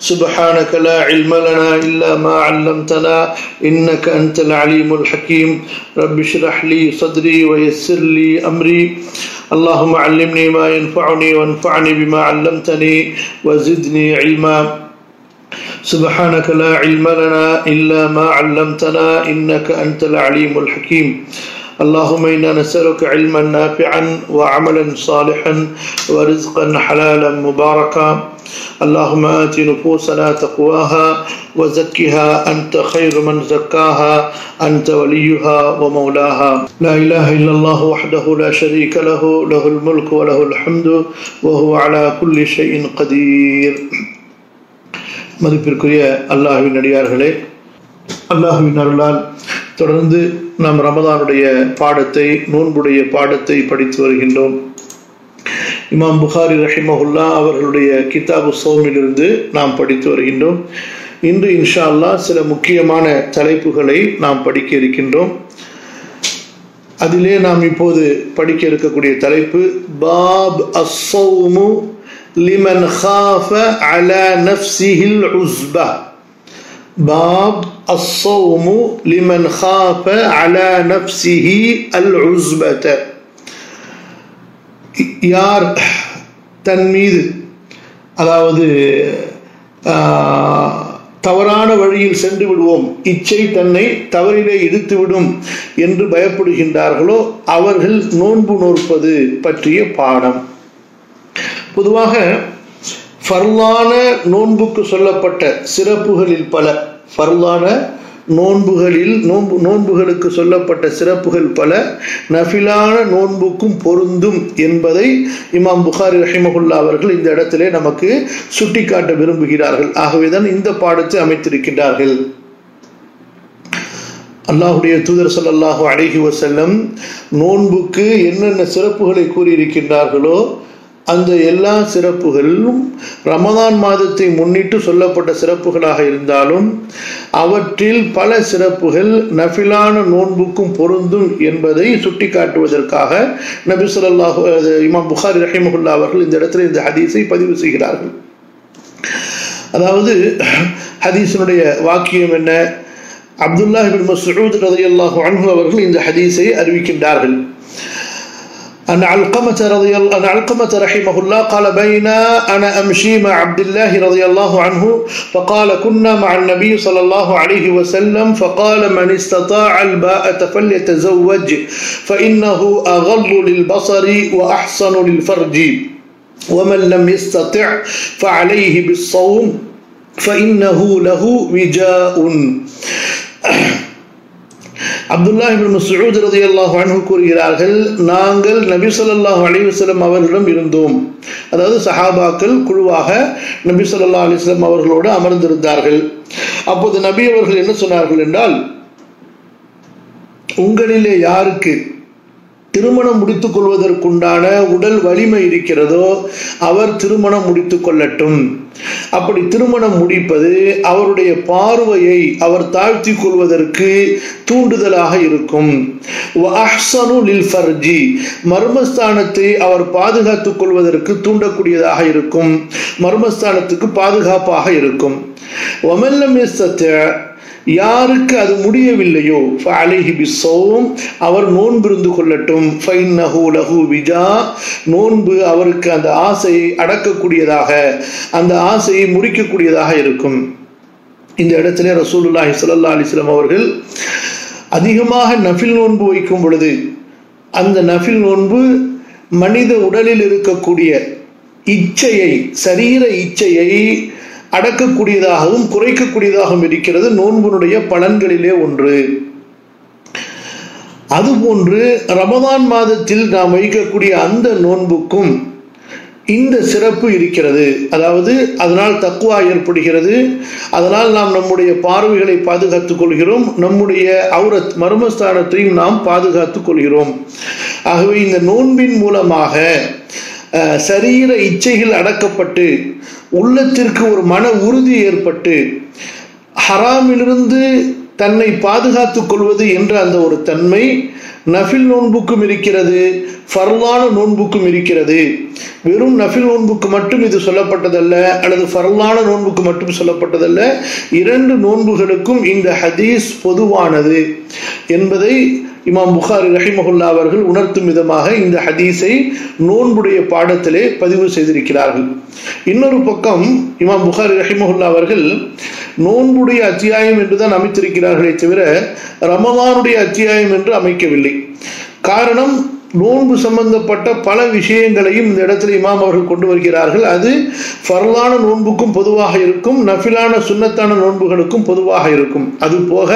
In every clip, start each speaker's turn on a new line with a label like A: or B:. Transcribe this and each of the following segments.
A: سبحانك لا علم لنا إلا ما علمتنا إنك أنت العليم الحكيم رب اشرح لي صدري ويسر لي أمري اللهم علمني ما ينفعني وانفعني بما علمتني وزدني علما سبحانك لا علم لنا إلا ما علمتنا إنك أنت العليم الحكيم اللهم إنا نسألك علما نافعا وعملا صالحا ورزقا حلالا مباركا اللهم آت نفوسنا تقواها وزكها أنت خير من زكاها أنت وليها ومولاها لا إله إلا الله وحده لا شريك له له الملك وله الحمد وهو على كل شيء قدير. மதிப்பிற்குரிய அல்லாஹ்வின் அடியார்களே, அல்லாஹ்வின் அருளால் தொடர்ந்து நாம் ரமதானுடைய பாடத்தை, நோன்புடைய பாடத்தை படித்து வருகின்றோம். இமாம் புகாரி ரஹிமஹுல்லா அவர்களுடைய கிதாபு ஸௌமிலிருந்து நாம் படித்து வருகின்றோம். இன்று இன்ஷா அல்லாஹ் சில முக்கியமான தலைப்புகளை நாம் படிக்க இருக்கின்றோம். அதிலே நாம் இப்போது படிக்க இருக்கக்கூடிய தலைப்பு பாப் அஸ்ஸௌமு லிமன் காஃப அலா நஃப்ஸிஹில் உஸ்பா. பாப் அஸ்ஸௌமு லிமன் காஃப அலா நஃப்ஸிஹி அல் உஸ்பத. யார் தன் மீது, அதாவது தவறான வழியில் சென்று விடுவோம், இச்சை தன்னை தவறிலே இழுத்துவிடும் என்று பயப்படுகின்றார்களோ அவர்கள் நோன்பு நோற்பது பற்றிய பாடம். பொதுவாக ஃபர்லான நோன்புக்கு சொல்லப்பட்ட சிறப்புகளில் பல, ஃபர்லான நோன்புகளுக்கு சொல்லப்பட்ட சிறப்புகள் பல நஃபிலான நோன்புக்கும் பொருந்தும் என்பதை இமாம் புகாரி ரஹிமஹுல்லா அவர்கள் இந்த இடத்திலே நமக்கு சுட்டிக்காட்ட விரும்புகிறார்கள். ஆகவேதான் இந்த பாடத்தை அமைத்திருக்கின்றார்கள். அல்லாஹுடைய தூதர் ஸல்லல்லாஹு அலைஹி வஸல்லம் நோன்புக்கு என்னென்ன சிறப்புகளை கூறியிருக்கின்றார்களோ அந்த எல்லா சிறப்புகளும் ரமதான் மாதத்தை முன்னிட்டு சொல்லப்பட்ட சிறப்புகளாக இருந்தாலும் அவற்றில் பல சிறப்புகள் நஃபிலான நோன்புக்கும் பொருந்தும் என்பதை சுட்டி காட்டுவதற்காக நபி ஸல்லல்லாஹு இமாம் புகாரி ரஹிமஹுல்லா அவர்கள் இந்த இடத்துல இந்த ஹதீஸை பதிவு செய்கிறார்கள். அதாவது ஹதீஸினுடைய வாக்கியம் என்ன? அப்துல்லாஹ் இப்னு மஸ்ஊத் ரலியல்லாஹு அன்ஹு அவர்கள் இந்த ஹதீஸை அறிவிக்கின்றார்கள். أن علقمة رحمه الله قال بين أنا أمشي مع عبد الله رضي الله عنه فقال كنا مع النبي صلى الله عليه وسلم فقال من استطاع الباءة فليتزوج فإنه أغض للبصر وأحسن للفرج ومن لم يستطع فعليه بالصوم فإنه له وجاء. அப்துல்லாஹ் இப்னு மஸ்ஊத் ரலியல்லாஹு அன்ஹு கூறுகிறார்கள், நாங்கள் நபி ஸல்லல்லாஹு அலைஹி வஸல்லம் அவர்களிடம் இருந்தோம். அதாவது சஹாபாக்கள் குழுவாக நபி ஸல்லல்லாஹு அலைஹி வஸல்லம் அவர்களோடு அமர்ந்திருந்தார்கள். அப்போது நபி அவர்கள் என்ன சொன்னார்கள் என்றால், உங்களிலே யாருக்கு திருமணம் முடித்துக் கொள்வதற்குண்டான உடல் வலிமை இருக்கிறதோ அவர் திருமணம் முடித்துக் கொள்ளட்டும். அப்படி திருமணம் முடிப்பது அவருடைய பார்வையை அவர் தாழ்த்தி கொள்வதற்கு தூண்டுதலாக இருக்கும். மர்மஸ்தானத்தை அவர் பாதுகாத்துக் கொள்வதற்கு தூண்டக்கூடியதாக இருக்கும், மர்மஸ்தானத்துக்கு பாதுகாப்பாக இருக்கும். யாருக்கு அது முடியவில்லையோ அவர் நோன்பிருந்து கொள்ளட்டும். நோன்பு அவருக்கு அந்த ஆசையை அடக்கக்கூடியதாக, அந்த ஆசையை முடிக்கக்கூடியதாக இருக்கும். இந்த இடத்திலே ரசூலுல்லாஹி ஸல்லல்லாஹு அலைஹி வஸல்லம் அவர்கள் அதிகமாக நஃபில் நோன்பு வைக்கும் பொழுது அந்த நஃபில் நோன்பு மனித உடலில் இருக்கக்கூடிய இச்சையை, சரீர இச்சையை அடக்கக்கூடியதாகவும் குறைக்கக்கூடியதாகவும் இருக்கிறது. நோன்பினுடைய பலன்களிலே ஒன்று. அதுபோன்று ரமதான் மாதத்தில் நாம் வைக்கக்கூடிய அந்த நோன்புக்கும் இந்த சிறப்பு இருக்கிறது. அதாவது அதனால் தக்வா ஏற்படுகிறது, அதனால் நாம் நம்முடைய பார்வைகளை பாதுகாத்துக் கொள்கிறோம், நம்முடைய ஔரத் மர்மஸ்தானத்தையும் நாம் பாதுகாத்துக் கொள்கிறோம். ஆகவே இந்த நோன்பின் மூலமாக சரீர இச்சைகள் அடக்கப்பட்டு உள்ளத்திற்கு ஒரு மன உறுதி ஏற்பட்டு ஹராமிலிருந்து தன்னை பாதுகாத்துக் கொள்வது என்ற அந்த ஒரு தன்மை நஃபில் நோன்புக்கும் இருக்கிறது, ஃபர்லான நோன்புக்கும் இருக்கிறது. வெறும் நஃபில் நோன்புக்கு மட்டும் இது சொல்லப்பட்டதல்ல, அல்லது ஃபர்லான நோன்புக்கு மட்டும் சொல்லப்பட்டதல்ல, இரண்டு நோன்புகளுக்கும் இந்த ஹதீஸ் பொதுவானது என்பதை இமாம் புகாரி ரஹிமஹுல்லா அவர்கள் உணர்த்தும் விதமாக இந்த ஹதீஸை நோன்புடைய பாடத்திலே பதிவு செய்திருக்கிறார்கள். இன்னொரு பக்கம் இமாம் புகாரி ரஹிமஹுல்லா அவர்கள் நோன்புடைய அத்தியாயம் என்றுதான் அமைத்திருக்கிறார்களே தவிர ரமலானுடைய அத்தியாயம் என்று அமைக்கவில்லை. காரணம், நோன்பு சம்பந்தப்பட்ட பல விஷயங்களையும் இந்த இடத்துல இமாம் அவர்கள் கொண்டு வருகிறார்கள். அது ஃபர்லான நோன்புக்கும் பொதுவாக இருக்கும், நஃபிலான சுன்னத்தான நோன்புகளுக்கும் பொதுவாக இருக்கும். அது போக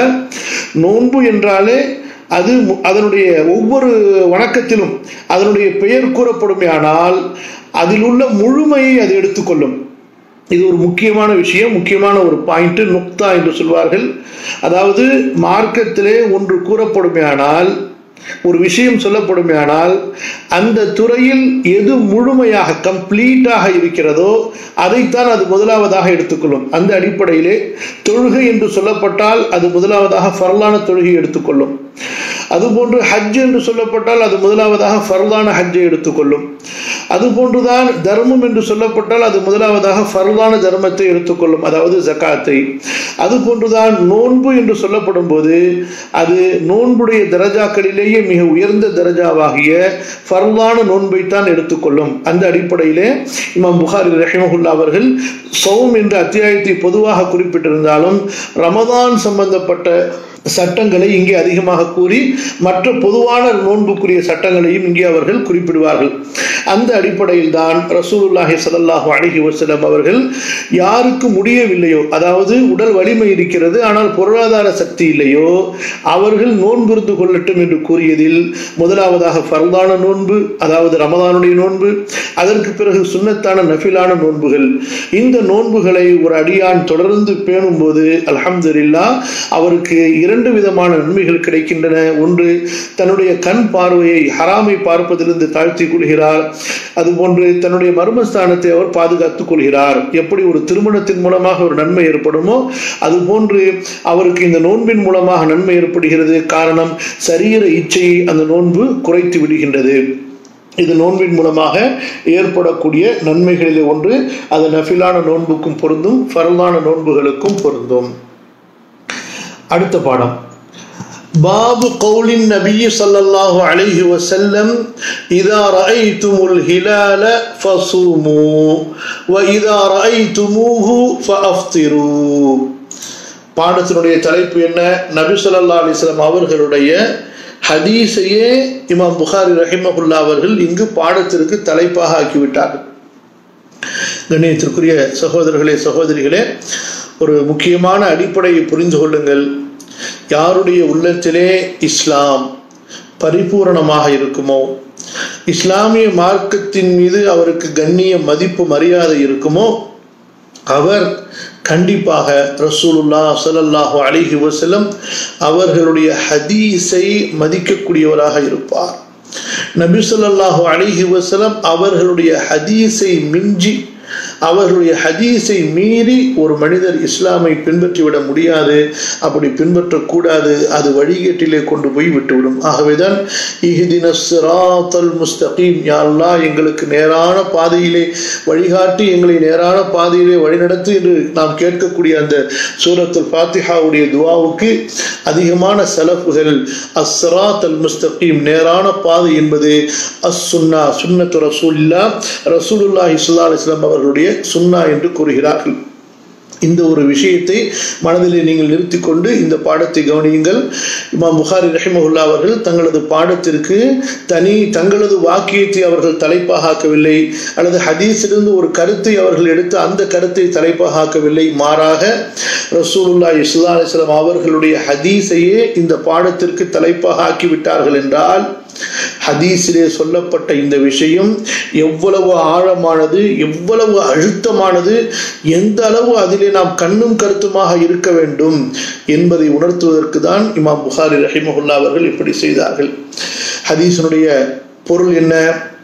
A: நோன்பு என்றாலே அது அதனுடைய ஒவ்வொரு வணக்கத்திலும் அதனுடைய பெயர் கூறப்படுமையானால் அதில் உள்ள முழுமையை அது எடுத்துக்கொள்ளும். இது ஒரு முக்கியமான விஷயம், முக்கியமான ஒரு பாயிண்ட், நுக்தா என்று சொல்வார்கள். அதாவது மார்க்கத்திலே ஒன்று கூறப்படுமையானால், ஒரு விஷயம் சொல்லப்படுமையானால், அந்த துறையில் எது முழுமையாக கம்ப்ளீட்டாக இருக்கிறதோ அதைத்தான் அது முதலாவதாக எடுத்துக்கொள்ளும். அந்த அடிப்படையிலே தொழுகை என்று சொல்லப்பட்டால் அது முதலாவதாக ஃபர்லான தொழுகை எடுத்துக்கொள்ளும். அதுபோன்று ஹஜ் என்று சொல்லப்பட்டால் அது முதலாவதாக ஃபர்லான ஹஜ்ஜை எடுத்துக்கொள்ளும். அதுபோன்றுதான் தர்மம் என்று சொல்லப்பட்டால் அது முதலாவதாக ஃபர்லான தர்மத்தை எடுத்துக்கொள்ளும், அதாவது ஜகாத்தை. அதுபோன்றுதான் நோன்பு என்று சொல்லப்படும் போது அது நோன்புடைய தரஜாக்களிலேயே மிக உயர்ந்த தரஜாவாகிய ஃபர்லான நோன்பைத்தான் எடுத்துக்கொள்ளும். அந்த அடிப்படையிலே இமாம் புகாரி ரஹிமஹுல்லா அவர்கள் சௌம் என்ற அத்தியாயத்தை பொதுவாக குறிப்பிட்டிருந்தாலும் ரமதான் சம்பந்தப்பட்ட சட்டங்களை இங்கே அதிகமாக கூறி மற்ற பொதுவான நோன்புக்குரிய சட்டங்களையும் இங்கே அவர்கள் குறிப்பிடுவார்கள். அந்த அடிப்படையில் தான் ரசூலுல்லாஹி ஸல்லல்லாஹு அலைஹி வஸல்லம் அவர்கள் யாருக்கு முடியவில்லையோ, அதாவது உடல் வலிமை இருக்கிறது ஆனால் பொருளாதார சக்தி இல்லையோ, அவர்கள் நோன்பிருந்து கொள்ளட்டும் என்று கூறியதில் முதலாவதாக ஃபர்லான நோன்பு, அதாவது ரமதானுடைய நோன்பு, அதற்கு பிறகு சுன்னத்தான நஃபிலான நோன்புகள். இந்த நோன்புகளை ஒரு அடியான் தொடர்ந்து பேணும் போது அல்ஹம்துலில்லாஹ் அவருக்கு இரண்டு விதமான நன்மைகள் கிடைக்கின்றன. ஒன்று, தன்னுடைய கண் பார்வையை ஹராமை பார்ப்பதிலிருந்து தாழ்த்திக் கொள்கிறார். அதுபோன்று தன்னுடைய மர்மஸ்தானத்தை அவர் பாதுகாத்துக் கொள்கிறார். எப்படி ஒரு திருமணத்தின் மூலமாக ஒரு நன்மை ஏற்படுமோ அதுபோன்று அவருக்கு இந்த நோன்பின் மூலமாக நன்மை ஏற்படுகிறது. காரணம், சரீர இச்சையை அந்த நோன்பு குறைத்து விடுகின்றது. இது நோன்பின் மூலமாக ஏற்படக்கூடிய நன்மைகளிலே ஒன்று. அது நஃபிலான நோன்புக்கும் பொருந்தும், ஃபர்லான நோன்புகளுக்கும் பொருந்தும். அடுத்த பாடம், பாபு கௌலின் நபி ஸல்லல்லாஹு அலைஹி வஸல்லம் இதா ரஅய்துமுல் ஹிலால ஃபஸூமு வ இதா ரஅய்துமூஹு ஃபஅஃப்திரு. பாடத்தினுடைய தலைப்பு என்ன? நபி ஸல்லல்லாஹு அலைஹி வஸல்லம் அவர்களுடைய ஹதீஸையே இமாம் புகாரி ரஹிமஹுல்லா அவர்கள் இங்கு பாடத்திற்கு தலைப்பாக ஆக்கிவிட்டார்கள். கண்ணியத்திற்குரிய சகோதரர்களே, சகோதரிகளே, ஒரு முக்கியமான அடிப்படையை புரிந்து கொள்ளுங்கள். யாருடைய உள்ளத்திலே இஸ்லாம் பரிபூரணமாக இருக்குமோ, இஸ்லாமிய மார்க்கத்தின் மீது அவருக்கு கண்ணிய மதிப்பு மரியாதை இருக்குமோ, அவர் கண்டிப்பாக ரசூலுல்லாஹ் ஸல்லல்லாஹு அலைஹி வஸல்லம் அவர்களுடைய ஹதீஸை மதிக்கக்கூடியவராக இருப்பார். நபி ஸல்லல்லாஹு அலைஹி வஸல்லம் அவர்களுடைய ஹதீஸை மிஞ்சி, அவர்களுடைய ஹதீஸை மீறி ஒரு மனிதர் இஸ்லாமை பின்பற்றிவிட முடியாது. அப்படி பின்பற்றக்கூடாது, அது வழிகேட்டிலே கொண்டு போய் விட்டுவிடும். ஆகவேதான் இஹ்தினஸ் ஸிராத்தல் முஸ்தகீம், யா அல்லாஹ் எங்களுக்கு நேரான பாதையிலே வழிகாட்டி எங்களை நேரான பாதையிலே வழிநடத்து என்று நாம் கேட்கக்கூடிய அந்த சூரத்துல் ஃபாத்திஹாவுடைய துஆவுக்கு அதிகமான சலஃபுகள் அஸ்-ஸிராத்தல் முஸ்தகீம், நேரான பாதை என்பது அஸ்-சுன்னா, சுன்னத்து ரசூலுல்லாஹ் ரசூலுல்லாஹி ஸல்லல்லாஹு அலைஹி வஸல்லம் அவர்களுடைய சுன்னா என்று கூறுகிறார்கள். இந்த ஒரு விஷயத்தை மனதிலே நீங்கள் நிறுத்திக் கொண்டு இந்த பாடத்தை கவனியுங்கள். இமாம் புகாரி ரஹிமஹுல்லா அவர்கள் தங்களது பாடத்திற்கு தங்களது வாக்கியத்தை அவர்கள் தலைப்பாக ஆக்கவில்லை, அல்லது ஹதீஸிலிருந்து ஒரு கருத்தை அவர்கள் எடுத்து அந்த கருத்தை தலைப்பாக ஆக்கவில்லை. மாறாக ரசூலுல்லாஹி ஸல்லல்லாஹு அலைஹி வஸல்லம் அவர்களுடைய ஹதீஸையே இந்த பாடத்திற்கு தலைப்பாக ஆக்கிவிட்டார்கள் என்றால் ஹதீஸிலே சொல்லப்பட்ட இந்த விஷயம் எவ்வளவு ஆழமானது, எவ்வளவு அழுத்தமானது, எந்த அளவு அதிலே நாம் கண்ணும் கருத்துமாக இருக்க வேண்டும் என்பதை உணர்த்துவதற்கு தான் இமாம் புகாரி ரஹிமஹுல்லா அவர்கள் இப்படி செய்தார்கள். ஹதீஸினுடைய பொருள் என்ன?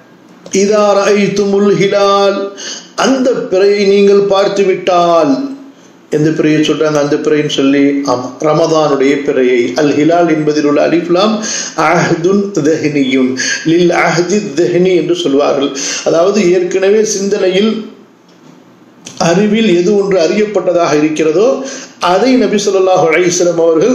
A: இதா ரஅய்துமுல் ஹிலால், அந்த பிறையை நீங்கள் பார்த்து விட்டால், எந்த பிறையை சொல்றாங்க? அந்த பிறைன்னு சொல்லி, ஆமா, ரமதானுடைய பிறையை. அல் ஹிலால் என்பதில் உள்ள அலிஃப்லாம் அஹ்துன் தஹ்னியுன் லில் அஹ்தி தஹ்னி என்று சொல்வார்கள். அதாவது ஏற்கனவே சிந்தனையில் அறிவில் எது ஒன்று அறியப்பட்டதாக இருக்கிறதோ அதை நபி ஸல்லல்லாஹு அலைஹி வஸல்லம் அவர்கள்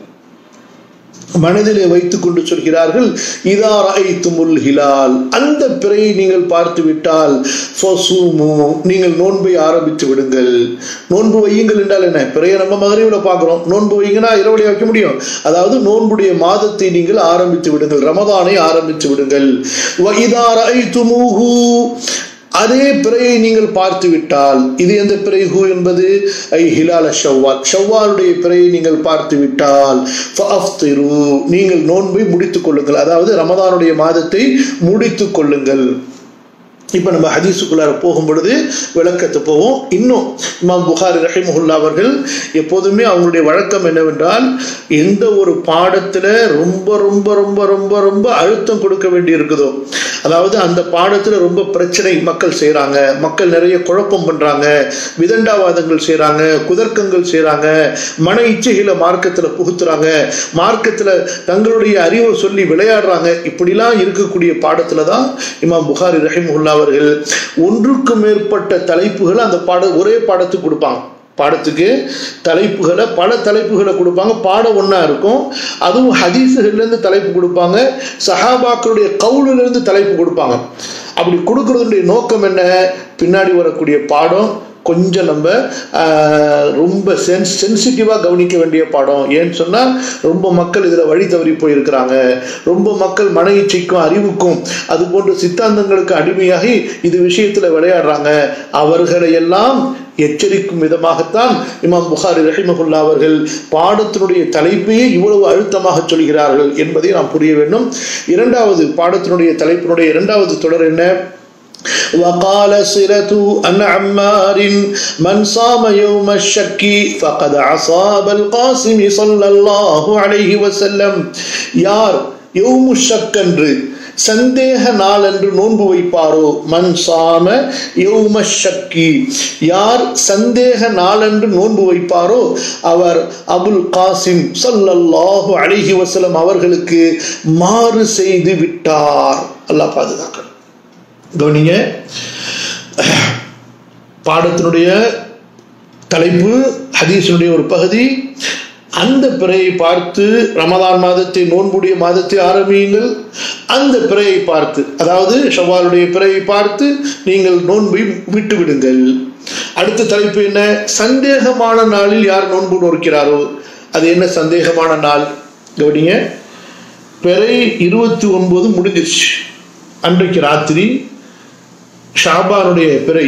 A: மனதிலே வைத்துக் கொண்டு சொல்கிறார்கள், இதா ரஅய்துமுல் ஹிலால், அந்த பிறையை நீங்கள் பார்த்து விட்டால் ஃபஸூமு, நீங்கள் நோன்பை ஆரம்பித்து விடுங்கள். நோன்பு வையுங்கள் என்றால் என்ன? பிறையை நம்ம மகரிபில் பார்க்கிறோம், நோன்பு வைங்கன்னா இரவலை வைக்க முடியும். அதாவது நோன்புடைய மாதத்தை நீங்கள் ஆரம்பித்து விடுங்கள், ரமதானை ஆரம்பித்து விடுங்கள். வ இதா ரஅய்துமூஹு, அதே பிறையை நீங்கள் பார்த்து விட்டால், இது எந்த பிறை? ஹூ என்பது ஐ ஹிலால் ஷவ்வால், ஷவ்வாலுடைய பிறையை நீங்கள் பார்த்து விட்டால் ஃபஅஃப்திரு, நீங்கள் நோன்பை முடித்துக் கொள்ளுங்கள், அதாவது ரமதானுடைய மாதத்தை முடித்துக் கொள்ளுங்கள். இப்ப நம்ம ஹதீஸுக்குள்ளார போகும் பொழுது விளக்கத்தை போவோம். இன்னும் இமாம் புகாரி ரஹிமஹுல்லா அவர்கள் எப்போதுமே அவங்களுடைய வழக்கம் என்னவென்றால், எந்த ஒரு பாடத்துல ரொம்ப ரொம்ப ரொம்ப ரொம்ப ரொம்ப அழுத்தம் கொடுக்க வேண்டி இருக்குதோ, அதாவது அந்த பாடத்துல ரொம்ப பிரச்சனை மக்கள் செய்யறாங்க, மக்கள் நிறைய குழப்பம் பண்றாங்க, விதண்டாவாதங்கள் செய்யறாங்க, குதர்க்கங்கள் செய்யறாங்க, மன இச்சைகளை மார்க்கத்துல புகுத்துறாங்க, மார்க்கத்துல தங்களுடைய அறிவை சொல்லி விளையாடுறாங்க, இப்படிலாம் இருக்கக்கூடிய பாடத்துலதான் இமாம் புகாரி ரஹிமஹுல்லா அவர்கள் ஒன்றுக்கு மேற்பட்ட தலைப்புகளை அந்த ஒரே பாடத்துக்கு கொடுப்பாங்க. பாடத்துக்கு தலைப்புகளை, பல தலைப்புகளை கொடுப்பாங்க. பாடம் ஒன்னா இருக்கும். அதுவும் ஹதீஸுகள்ல இருந்து தலைப்பு கொடுப்பாங்க, சஹாபாக்களுடைய கவுலில இருந்து தலைப்பு கொடுப்பாங்க. அப்படி கொடுக்கறதுடைய நோக்கம் என்ன? பின்னாடி வரக்கூடிய பாடம் கொஞ்சம் நம்ம ரொம்ப சென்சிட்டிவா கவனிக்க வேண்டிய பாடம். ஏன்னு சொன்னா ரொம்ப மக்கள் இதுல வழி தவறி போயிருக்கிறாங்க, ரொம்ப மக்கள் மன இச்சைக்கும் அறிவுக்கும் அது போன்ற சித்தாந்தங்களுக்கு அடிமையாகி இது விஷயத்துல விளையாடுறாங்க. அவர்களை எல்லாம் எச்சரிக்கும் விதமாகத்தான் இமாம் புகாரி ரஹிமஹுல்லா அவர்கள் பாடத்தினுடைய தலைப்பையே இவ்வளவு அழுத்தமாக சொல்கிறார்கள் என்பதை நாம் புரிய வேண்டும். இரண்டாவது பாடத்தினுடைய தலைப்பினுடைய இரண்டாவது தொடர் என்ன? وقال صلة عن عمار من صام يوم الشك فقد عصى القاسم صلى الله عليه وسلم. யார் யௌமு ஷக் என்று சந்தேக நாள் என்று நோன்பு வைப்பாரோ, மன் சாம யௌம ஷக்கி, யார் சந்தேக நாள் என்று நோன்பு வைப்பாரோ அவர் அபுல் காசிம் ஸல்லல்லாஹு அலைஹி வஸல்லம் அவர்களுக்கு மாறு செய்து விட்டார். அல்லாஹ் பாதுகாக்க. கவனிங்க, பாடத்தினுடைய தலைப்பு ஹதீஸினுடைய ஒரு பகுதி. அந்த பிறையை பார்த்து ரமதான் மாதத்தை, நோன்புடைய மாதத்தை ஆரம்பியுங்கள். அந்த பிறையை பார்த்து, அதாவது ஷவ்வாலுடைய பிறையை பார்த்து நீங்கள் நோன்பை விட்டு விடுங்கள். அடுத்த தலைப்பு என்ன? சந்தேகமான நாளில் யார் நோன்பு நோக்கிறாரோ அது என்ன சந்தேகமான நாள்? கவனிங்க, பிறை 29 முடிஞ்சிருச்சு, அன்றைக்கு ராத்திரி ஷாபானுடைய பிறை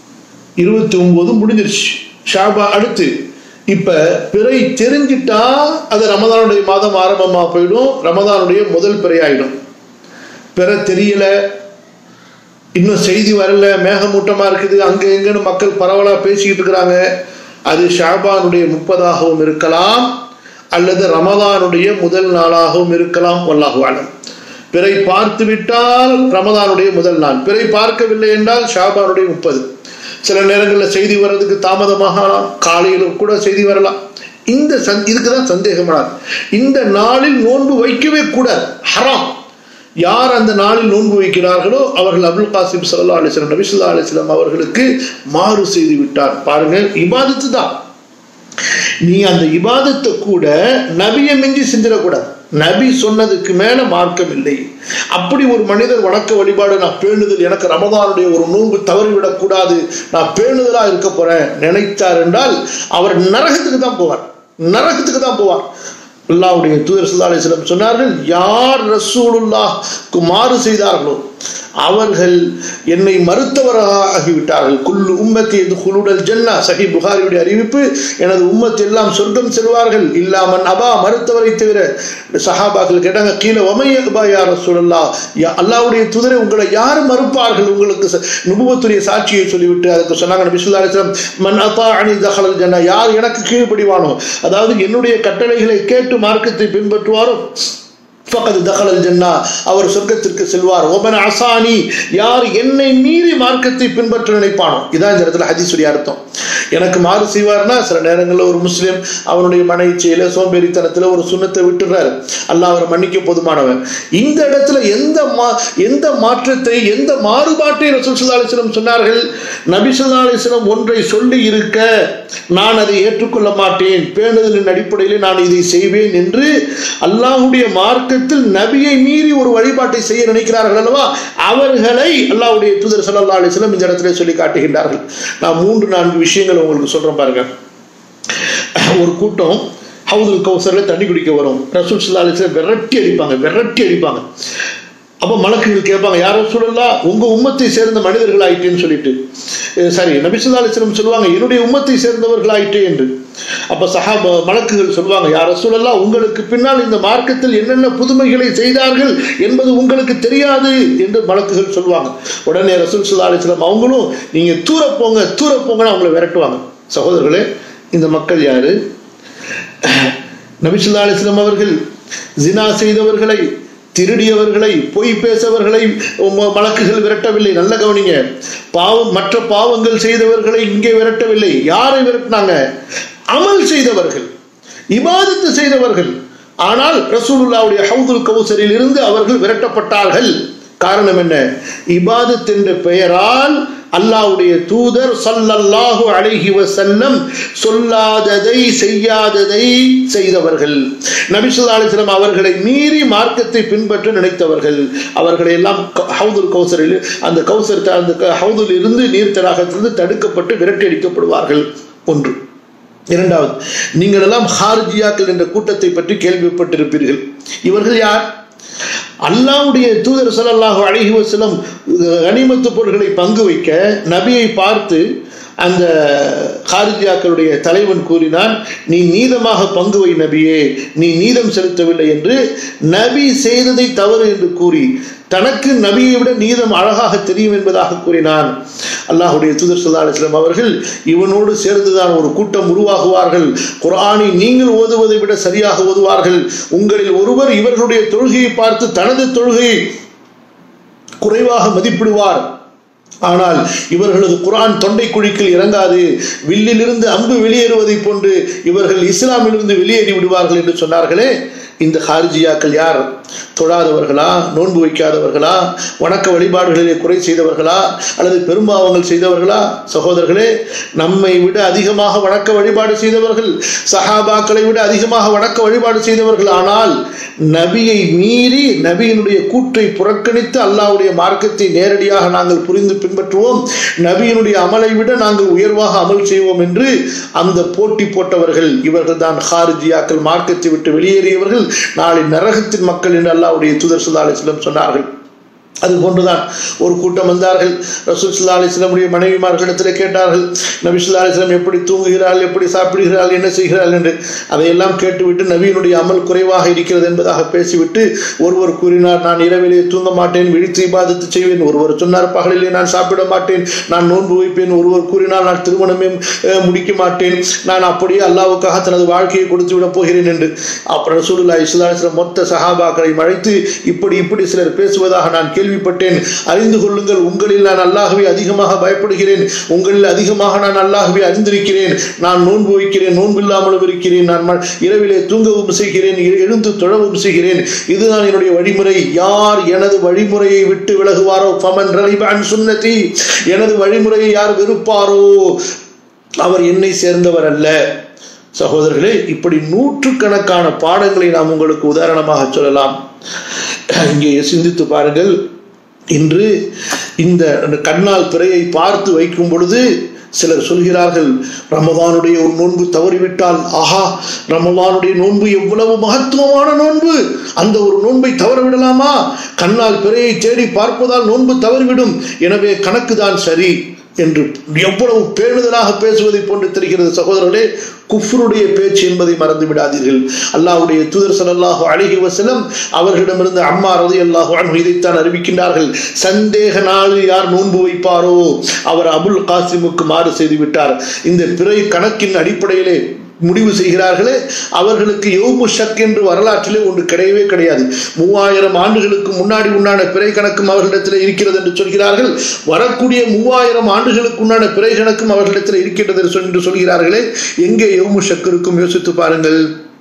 A: 29 முடிஞ்சிருச்சு. ஷாபா அடுத்து இப்ப பிறை தெரிஞ்சிட்டா அது ரமதானுடைய மாதம் ஆரம்பமா போயிடும், ரமதானுடைய முதல் பிறை ஆயிடும். பிறை தெரியல, இன்னும் செய்தி வரல, மேகமூட்டமா இருக்குது, அங்க எங்கன்னு மக்கள் பரவலா பேசிக்கிட்டு இருக்கிறாங்க, அது ஷாபானுடைய 30ஆகவும் இருக்கலாம் அல்லது ரமதானுடைய முதல் நாளாகவும் இருக்கலாம். வல்லாஹு அலம். பிறை பார்த்து விட்டால் ரமதானுடைய முதல் நாள், பிறை பார்க்கவில்லை என்றால் ஷாபானுடைய 30. சில நேரங்களில் செய்தி வர்றதுக்கு தாமதமாகலாம், காலையில் கூட செய்தி வரலாம். இதுக்குதான் சந்தேகமான இந்த நாளில் நோன்பு வைக்கவே கூடாது, ஹராம். யார் அந்த நாளில் நோன்பு வைக்கிறார்களோ அவர்கள் அபுல் காசிம் ஸல்லல்லாஹு அலைஹி வஸல்லம், நபி ஸல்லல்லாஹு அலைஹி வஸல்லம் அவர்களுக்கு மாறு செய்து விட்டார். பாருங்க, இபாதத்து தான். நீ அந்த இபாதத்தை கூட நபியை மிஞ்சி செஞ்சிடக்கூடாது, நபி சொன்னதுக்கு மேல மார்க்கம் இல்லை. அப்படி ஒரு மனிதர் வணக்க வழிபாடு, நான் பேணுதல், எனக்கு ரமதானுடைய ஒரு நோன்பு தவறிவிடக் கூடாது, நான் பேணுதலா இருக்க போறேன் நினைத்தார் என்றால் அவர் நரகத்துக்கு தான் போவார், நரகத்துக்கு தான் போவார். அல்லாஹ்வுடைய தூதர் ஸல்லல்லாஹு அலைஹி வஸல்லம் சொன்னார்கள், யார் ரசூலுல்லாஹ்க்கு மாறு செய்தார்களோ அவர்கள் என்னை மறுத்தவராகிவிட்டார்கள். குல்லு உம்மத்தி யதுகுலுல் ஜன்னah, சஹீஹ் புகாரியுடைய அறிவிப்பு, எனது உம்மத் எல்லாம் சொர்க்கம் செல்வார்கள், இல்லாமன் அபா, மறுத்தவரை தவிர. சஹாபாக்கள் கேட்டாங்க, கீழ வமையபா யா ரசூலுல்லாஹ், அல்லாஹ்வுடைய தூதரே உங்களை யார் மறுப்பார்கள், உங்களுக்கு நுபுவத்துடைய சாட்சியை சொல்லிவிட்டு அதுக்கு சொன்னாங்க நபி ஸல்லல்லாஹு அலைஹி வஸல்லம், மன் அதாஅனி தஹலல் ஜன்னah, யார் எனக்கு கீழ்ப்படிவானோ, அதாவது என்னுடைய கட்டளைகளை கேட்டு மார்க்கத்தை பின்பற்றுவாரோ ஃபகத் தகலல் ஜன்னா, அவர் சொர்க்கத்திற்கு செல்வார். ஒமன் அசானி, யார் என்னை மீறி மார்க்கத்தை பின்பற்ற நினைப்பானோ. இதான் இந்த இடத்துல ஹதீஸுடைய அர்த்தம். எனக்கு மாறு செய்வார்னா, சில நேரங்களில் ஒரு முஸ்லிம் அவனுடைய மனைவிச்சையில சோம்பேறித்தனத்தில் ஒரு சுண்ணத்தை விட்டுறாரு, அல்லாஹ் அவரை மன்னிக்க போதுமானவன். இந்த இடத்துல எந்த மாற்றத்தை, எந்த மாறுபாட்டை ரசூல் ஸல்லல்லாஹு அலைஹி வஸல்லம் சொன்னார்கள்? நபி ஸல்லல்லாஹு அலைஹி வஸல்லம் ஒன்றை சொல்லி இருக்க நான் அதை ஏற்றுக்கொள்ள மாட்டேன், பேணுதலின் அடிப்படையில் நான் இதை செய்வேன் என்று அல்லாஹ்வுடைய மார்க்கத்தில் நபியை மீறி ஒரு வழிபாட்டை செய்ய நினைக்கிறார்கள் அல்லவா, அவர்களை அல்லாஹ்வுடைய தூதர் ஸல்லல்லாஹு அலைஹி வஸல்லம் இந்த இடத்துல சொல்லி காட்டுகின்றார்கள். நான் 3-4 விஷயங்கள் உங்களுக்கு சொல்றேன் பாருங்க. ஒரு கூட்டம் ஹவுதுல் கௌசர்ல தண்ணி குடிக்க வரும். ரசூல் ஸல்லல்லாஹு அலைஹி வஸல்லம் விரட்டி அடிப்பாங்க. அப்போ மலக்குகள் கேட்பாங்க, யார் ரசூலல்லாஹ், உங்க உம்மத்தை சேர்ந்த மனிதர்கள் ஆயிட்டேன்னு சொல்லிட்டு, சரி நபி ஸல்லல்லாஹு அலைஹி வஸல்லம் சொல்லுவாங்க, என்னுடைய உம்மத்தை சேர்ந்தவர்கள் ஆயிட்டே என்று. அப்ப மலக்குகள் சொல்லுவாங்க, யார் ரசூலல்லாஹ், உங்களுக்கு பின்னால் இந்த மார்க்கத்தில் என்னென்ன புதுமைகளை செய்தார்கள் என்பது உங்களுக்கு தெரியாது என்று மலக்குகள் சொல்லுவாங்க. உடனே ரசூல் ஸல்லல்லாஹு அலைஹி வஸல்லம் அவங்களும், நீங்க தூர போங்கன்னு அவங்களை விரட்டுவாங்க. சகோதரர்களே, இந்த மக்கள் யாரு? நபி ஸல்லல்லாஹு அலைஹி வஸல்லம் அவர்கள் ஜினா செய்தவர்களை, திருடியவர்களை, பொய் பேசவர்களை மலக்குகள் விரட்டவில்லை. நல்ல கவனிங்க, மற்ற பாவங்கள் செய்தவர்களை இங்கே விரட்டவில்லை. யாரை விரட்டினாங்க? அமல் செய்தவர்கள், இபாதத்து செய்தவர்கள். ஆனால் ரசூலுல்லாஹ்வுடைய ஹவுதுல் கௌசரில் இருந்து அவர்கள் விரட்டப்பட்டார்கள். காரணம் என்ன? இபாதத் என்ற பெயரால் அல்லாஹ்வுடைய தூதர் ஸல்லல்லாஹு அலைஹி வஸல்லம் சொல்லாததை, செய்யாததை செய்தவர்கள். நபி ஸல்லல்லாஹு அலைஹி வஸல்லம் அவர்களை மீறி மார்க்கத்தை பின்பற்ற நினைத்தவர்கள். அவர்களை எல்லாம் ஹவுதுல் கௌசரில், அந்த கௌசர், அந்த ஹவுதில் இருந்து நீர் தடாகத்திலிருந்து தடுக்கப்பட்டு விரட்டி அடிக்கப்படுவார்கள். ஒன்று. இரண்டாவது, நீங்கள் எல்லாம் ஹார்ஜியாக்கள் என்ற கூட்டத்தை பற்றி கேள்விப்பட்டிருப்பீர்கள். இவர்கள் யார்? அல்லாஹ்வுடைய தூதர் ஸல்லல்லாஹு அலைஹி வஸல்லம் கனிமத்து பொருட்களை பங்கு வைக்க நபியை பார்த்து அந்த ஹாரிஜியாக்களுடைய தலைவன் கூறினான், நீ நீதமாக பங்கு வை நபியே, நீ நீதம் செலுத்தவில்லை என்று. நபி செய்ததை தவறு என்று கூறி தனக்கு நபியை விட நீதம் அழகாக தெரியும் என்பதாக கூறினான். அல்லாஹ்வுடைய தூதர் ஸல்லல்லாஹு அலைஹி வஸல்லம் அவர்கள், இவனோடு சேர்ந்துதான் ஒரு கூட்டம் உருவாகுவார்கள், குர்ஆனை நீங்கள் ஓதுவதை விட சரியாக ஓதுவார்கள். உங்களில் ஒருவர் இவர்களுடைய தொழுகையை பார்த்து தனது தொழுகையை குறைவாக மதிப்பிடுவார். ஆனால் இவர்களது குர்ஆன் தொண்டை குழிக்குள் இறங்காது, வில்லிலிருந்து அம்பு வெளியேறுவதை போன்று இவர்கள் இஸ்லாமிலிருந்து வெளியேறி விடுவார்கள் என்று சொன்னார்களே. இந்த ஹாரிஜியாக்கள் யார்? தொழாதவர்களா, நோன்பு வைக்காதவர்களா, வணக்க வழிபாடுகளிலே குறை செய்தவர்களா, அல்லது பெரும்பாவங்கள் செய்தவர்களா? சகோதரர்களே, நம்மை விட அதிகமாக வணக்க வழிபாடு செய்தவர்கள், சஹாபாக்களை விட அதிகமாக வணக்க வழிபாடு செய்தவர்கள். ஆனால் நபியை மீறி, நபியினுடைய கூற்றை புறக்கணித்து அல்லாஹ்வுடைய மார்க்கத்தை நேரடியாக நாங்கள் புரிந்து பின்பற்றுவோம், நபியினுடைய அமலை விட நாங்கள் உயர்வாக அமல் செய்வோம் என்று அந்த போட்டி போட்டவர்கள் இவர்கள் தான் ஹாரிஜியாக்கள். மார்க்கத்தை விட்டு வெளியேறியவர்கள் நாளை நரகத்தின் மக்கள் என்று அல்லாஹ்வுடைய தூதர் ஸல்லல்லாஹு அலைஹி வஸல்லம் சொன்னார்கள். அது போன்றுதான் ஒரு கூட்டம் வந்தார்கள். ரசூல் ஸல்லல்லாஹு அலைஹி வஸல்லம் மனைவிமார்களிடத்தில் கேட்டார்கள், நபி ஸல்லல்லாஹு அலைஹி வஸல்லம் எப்படி தூங்குகிறாள், எப்படி சாப்பிடுகிறாள், என்ன செய்கிறாள் என்று. அதையெல்லாம் கேட்டுவிட்டு நபியினுடைய அமல் குறைவாக இருக்கிறது என்பதாக பேசிவிட்டு ஒருவர் கூறினார், நான் இரவிலே தூங்க மாட்டேன், விழித்து இபாதத்து செய்வேன். ஒருவர் சொன்னார், பகலிலே நான் சாப்பிட மாட்டேன், நான் நோன்பு வைப்பேன். ஒருவர் கூறினார், நான் திருமணமே முடிக்க மாட்டேன், நான் அப்படியே அல்லாஹ்வுக்காக தனது வாழ்க்கையை கொடுத்து விட போகிறேன் என்று. அப்புறம் ரசூலுல்லாஹி ஸல்லல்லாஹு அலைஹி வஸல்லம் மொத்த சஹாபாக்களை அழைத்து, இப்படி சிலர் பேசுவதாக நான் கேள்விப்பட்டேன், அறிந்து கொள்ளுங்கள், உங்களில் நான் அல்லாஹ்வை அதிகமாக பயப்படுகிறேன், உங்களில் அதிகமாக நான் அல்லாஹ்வை அறிந்திருக்கிறேன், நான் நோன்பு வைக்கிறேன், நோன்பில்லாமலும் இருக்கிறேன், நான் இரவிலே தூங்கவும் செய்கிறேன், எழுந்து தொழவும் செய்கிறேன், இதுதான் என்னுடைய வழிமுறை. யார் எனது வழிமுறையை விட்டு விலகுவாரோ, ஃபமன் ரகிப அன் சுன்னதி, எனது வழிமுறையை யார் வெறுப்பாரோ அவர் என்னை சேர்ந்தவர் அல்ல. சகோதரர்களே, இப்படி நூற்றுக்கணக்கான பாடங்களை நாம் உங்களுக்கு உதாரணமாக சொல்லலாம். இங்கே சிந்தித்து பாருங்கள். இன்று இந்த கண்ணால் பிறையை பார்த்து வைக்கும் பொழுது சிலர் சொல்கிறார்கள், ரமதானுடைய ஒரு நோன்பு தவறிவிட்டால், ஆஹா, ரமதானுடைய நோன்பு எவ்வளவு மகத்துவமான நோன்பு, அந்த ஒரு நோன்பை தவறவிடலாமா? கண்ணால் பிறையை தேடி பார்ப்பதால் நோன்பு தவறிவிடும், எனவே கணக்குதான் சரி என்று எவ்வளவு பேணுதலாக பேசுவதை போன்று தெரிகிறது. சகோதரர்களே, குஃப்ருடைய பேச்சு என்பதை மறந்து விடாதீர்கள். அல்லாஹ்வுடைய தூதர் ஸல்லல்லாஹு அலைஹி வஸல்லம் அவர்களிடமிருந்து அம்மார் ரலியல்லாஹு அன்ஹு இதைத்தான் அறிவிக்கின்றார்கள், சந்தேக நாளில் யார் நோன்பு வைப்பாரோ அவர் அபுல் காசிமுக்கு மாறு செய்து விட்டார். இந்த பிறை கணக்கின் அடிப்படையிலே முடிவு செய்கிறார்களே, அவர்களுக்கு யௌமு ஷக் என்று வரலாற்றிலே ஒன்று கிடையவே கிடையாது. 3000 ஆண்டுகளுக்கு முன்னாடி உண்டான பிறை கணக்கும் அவர்களிடத்தில் இருக்கிறது என்று சொல்கிறார்கள். வரக்கூடிய 3000 ஆண்டுகளுக்கு உண்டான பிறை கணக்கும் அவர்களிடத்தில் இருக்கின்றது என்று சொல்கிறார்களே, எங்கே யௌமு ஷக் இருக்கும்? யோசித்து பாருங்கள்.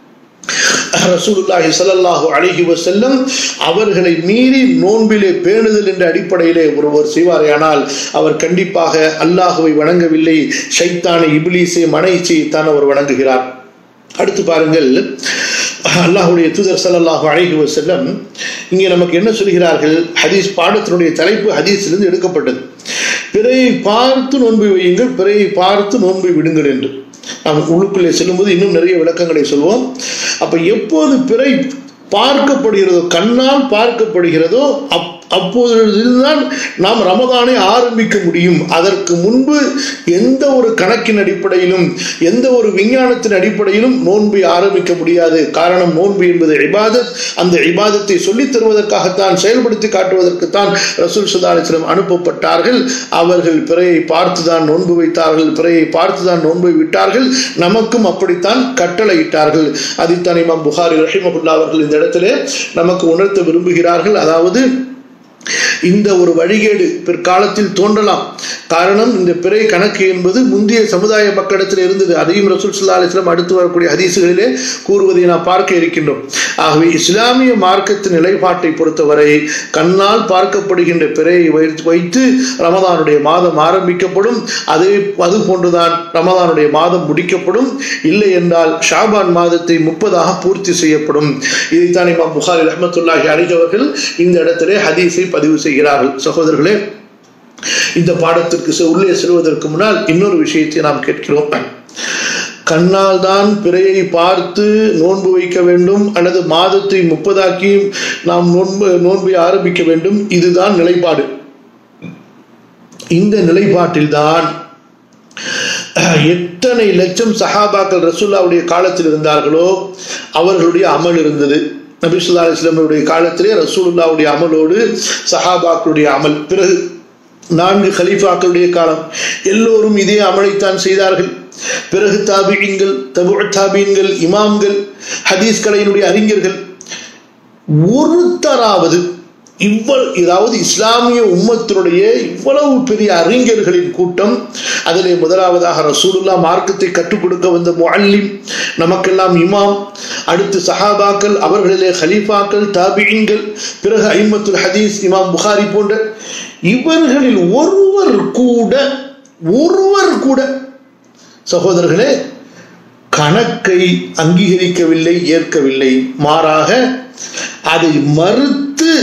A: ரசூலுல்லாஹி ஸல்லல்லாஹு அலைஹி வஸல்லம் அவர்களை மீறி நோன்பிலே பேணுதல் என்ற அடிப்படையிலே ஒருவர் செய்வாரேயானால் அவர் கண்டிப்பாக அல்லாஹுவை வணங்கவில்லை, ஷைத்தானை, இப்லீஸை, மன இச்சையை தான் அவர் வணங்குகிறார். அடுத்து பாருங்கள், அல்லாஹ்வுடைய தூதர் ஸல்லல்லாஹு அலைஹி வஸல்லம் இங்கே நமக்கு என்ன சொல்கிறார்கள்? ஹதீஸ் பாடத்தினுடைய தலைப்பு ஹதீஸிலிருந்து எடுக்கப்பட்டது. பிறையை பார்த்து நோன்பு வையுங்கள், பிறையை பார்த்து நோன்பு விடுங்கள் என்று. நாம் உள்ளுக்குள்ளே செல்லும்போது இன்னும் நிறைய விளக்கங்களை சொல்வோம். அப்ப எப்போது பிறை பார்க்கப்படுகிறதோ, கண்ணால் பார்க்கப்படுகிறதோ, அப்போதுதான் நாம் ரமதானை ஆரம்பிக்க முடியும். அதற்கு முன்பு எந்த ஒரு கணக்கின் அடிப்படையிலும், எந்த ஒரு விஞ்ஞானத்தின் அடிப்படையிலும் நோன்பை ஆரம்பிக்க முடியாது. காரணம், நோன்பு என்பது இபாதத். அந்த இபாதத்தை சொல்லித் தருவதற்காகத்தான், செயல்படுத்தி காட்டுவதற்குத்தான் ரசூல் ஸல்லல்லாஹு அலைஹி வஸல்லம் அனுப்பப்பட்டார்கள். அவர்கள் பிறையை பார்த்துதான் நோன்பு வைத்தார்கள், பிறையை பார்த்துதான் நோன்பை விட்டார்கள். நமக்கும் அப்படித்தான் கட்டளையிட்டார்கள். அதைத்தான் இமாம் புகாரி ரஹிமஹுல்லாஹ் அவர்கள் இந்த இடத்திலே நமக்கு உணர்த்த விரும்புகிறார்கள். அதாவது இந்த ஒரு வழிகேடு பிற்காலத்தில் தோன்றலாம். காரணம், இந்த பிறை கணக்கு என்பது முந்தைய சமுதாய மக்களிடத்தில் இருந்தது. அதையும் ரசூல் ஸல்லல்லாஹு அலைஹி வஸல்லம் அடுத்து வரக்கூடிய ஹதீசுகளிலே கூறுவதை நாம் பார்க்க இருக்கின்றோம். ஆகவே இஸ்லாமிய மார்க்கத்தின் நிலைப்பாட்டை பொறுத்தவரை கண்ணால் பார்க்கப்படுகின்ற பிறையை வைத்து ரமதானுடைய மாதம் ஆரம்பிக்கப்படும். அது போன்றுதான் ரமதானுடைய மாதம் முடிக்கப்படும். இல்லை என்றால் ஷாபான் மாதத்தை 30ஆக பூர்த்தி செய்யப்படும். இதைத்தான் இமாம் புகாரி ரஹ்மத்துல்லாஹி அலைஹி அவர்கள் இந்த இடத்திலே ஹதீஸை பதிவு செய்கிறார்கள். சகோதரர்களே, இந்த பாடத்திற்கு உள்ளே செல்வதற்கு முன்னால் இன்னொரு விஷயத்தை நாம் கேட்கிறோம். கண்ணால் தான் பிறையை பார்த்து நோன்பு வைக்க வேண்டும் அல்லது மாதத்தை 30ஆக்கி நாம் நோன்பை ஆரம்பிக்க வேண்டும், இதுதான் நிலைப்பாடு. இந்த நிலைப்பாட்டில்தான் எத்தனை லட்சம் சஹாபாக்கள் ரசூலுல்லாஹ்வுடைய காலத்தில் இருந்தார்களோ அவர்களுடைய அமல் இருந்தது. நபி ஸல்லல்லாஹு அலைஹி வஸல்லம் காலத்திலே ரசூலுல்லாஹ்வுடைய அமலோடு சஹாபாக்களுடைய அமல், பிறகு 4 கலீஃபாக்களுடைய காலம், எல்லோரும் இதே அமலைத்தான் செய்தார்கள். பிறகு தாபிஈன்கள், தபுஉ தாபிஈன்கள், இமாம்கள், ஹதீஸ் கலையினுடைய அறிஞர்கள், ஒருத்தராவது அதாவது இஸ்லாமிய உம்மத்தினுடைய இவ்வளவு பெரிய அறிஞர்களின் கூட்டம், அதிலே முதலாவதாக ரசூலுல்லாஹ் மார்க்கத்தை கற்றுக் கொடுக்க வந்த முஅல்லிம், நமக்கெல்லாம் இமாம், அடுத்து சஹாபாக்கள், அவர்களிலே ஹலீஃபாக்கள், தாபிஈன்கள், பிறகு அய்மத்துல் ஹதீஸ், இமாம் புகாரி போன்ற இவர்களில் ஒருவர் கூட சகோதரர்களே கணக்கை அங்கீகரிக்கவில்லை, ஏற்கவில்லை. மாறாக அதை மறுத்து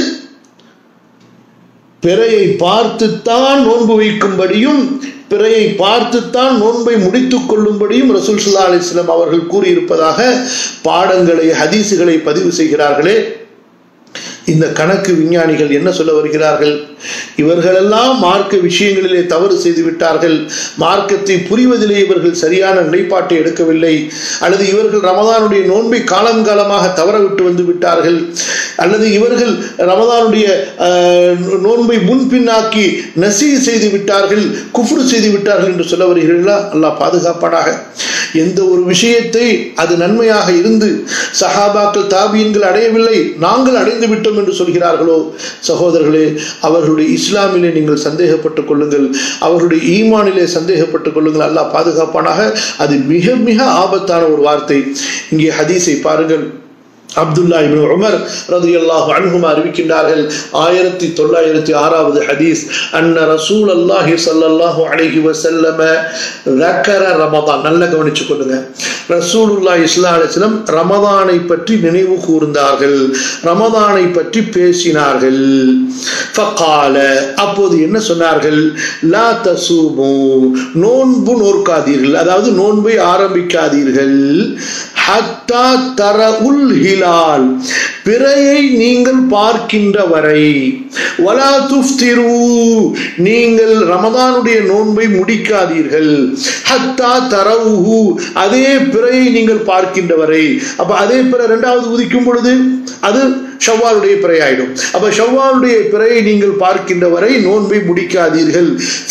A: பிறையை பார்த்துத்தான் நோன்பு வைக்கும்படியும், பிறையை பார்த்துத்தான் நோன்பை முடித்துக் கொள்ளும்படியும் ரசூல் ஸல்லல்லாஹு அலைஹி வஸல்லம் அவர்கள் கூறியிருப்பதாக பாடங்களை, ஹதீசுகளை பதிவு செய்கிறார்களே, இந்த கணக்கு விஞ்ஞானிகள் என்ன சொல்ல வருகிறார்கள்? இவர்களெல்லாம் மார்க்க விஷயங்களிலே தவறு செய்து விட்டார்கள், மார்க்கத்தை புரிவதிலே இவர்கள் சரியான நிலைப்பாட்டை எடுக்கவில்லை, அல்லது இவர்கள் ரமதானுடைய நோன்பை காலங்காலமாக தவற விட்டு வந்து விட்டார்கள், அல்லது இவர்கள் ரமதானுடைய நோன்பை முன்பின்னாக்கி நசி செய்து விட்டார்கள், குஃப்ரு செய்து விட்டார்கள் என்று சொல்ல வருகிறீர்களா? அல்லாஹ் பாதுகாப்பானாக. எந்த ஒரு விஷயத்தை அது நன்மையாக இருந்து சஹாபாக்கள், தாபியீன்கள் அடையவில்லை, நாங்கள் அடைந்து விட்டோம் என்று சொல்கிறார்களோ, சகோதரர்களே, அவர்களுடைய இஸ்லாமிலே நீங்கள் சந்தேகப்பட்டுக் கொள்ளுங்கள், அவர்களுடைய ஈமானிலே சந்தேகப்பட்டுக் கொள்ளுங்கள். அல்லாஹ் பாதுகாப்பானாக. அது மிக மிக ஆபத்தான ஒரு வார்த்தை. இங்கே ஹதீஸை பாருங்கள். அப்துல்லா இப்னு உமர் ரலியல்லாஹு அன்ஹுமா அறிவிக்கின்றார்கள், 1906வது ஹதீஸ், அன்ன ரசூலுல்லாஹி ஸல்லல்லாஹு அலைஹி வஸல்லம் ذكر ரமதான். நல்ல கவனிச்சு கொள்ளுங்க. ரசூலுல்லாஹி ஸல்லல்லாஹு அலைஹி வஸல்லம் ரமதானை பற்றி நினைவு கூர்ந்தார்கள், ரமதானை பற்றி பேசினார்கள். ஃபகால, அப்போது என்ன சொன்னார்கள்? லா தசூமு, நோன்பு நோற்காதீர்கள், அதாவது நோன்பை ஆரம்பிக்காதீர்கள். ஹத்தா தரஉல் ஹிலால், பிறையை நீங்கள் பார்க்கின்ற வரை. வலா துஃப்திரு, நீங்கள் ரமதானுடைய நோன்பை முடிக்காதீர்கள். ஹத்தா தரவுஹு, அதே பிறையை நீங்கள் பார்க்கின்ற வரை. அப்ப அதே பிறை இரண்டாவது உதிக்கும் பொழுது அது ஷவ்வாலுடைய பிறை ஆயிடும். அப்ப ஷவ்வாலுடைய பிறையை நீங்கள் பார்க்கின்ற வரை நோன்பை முடிக்காதீர்கள்.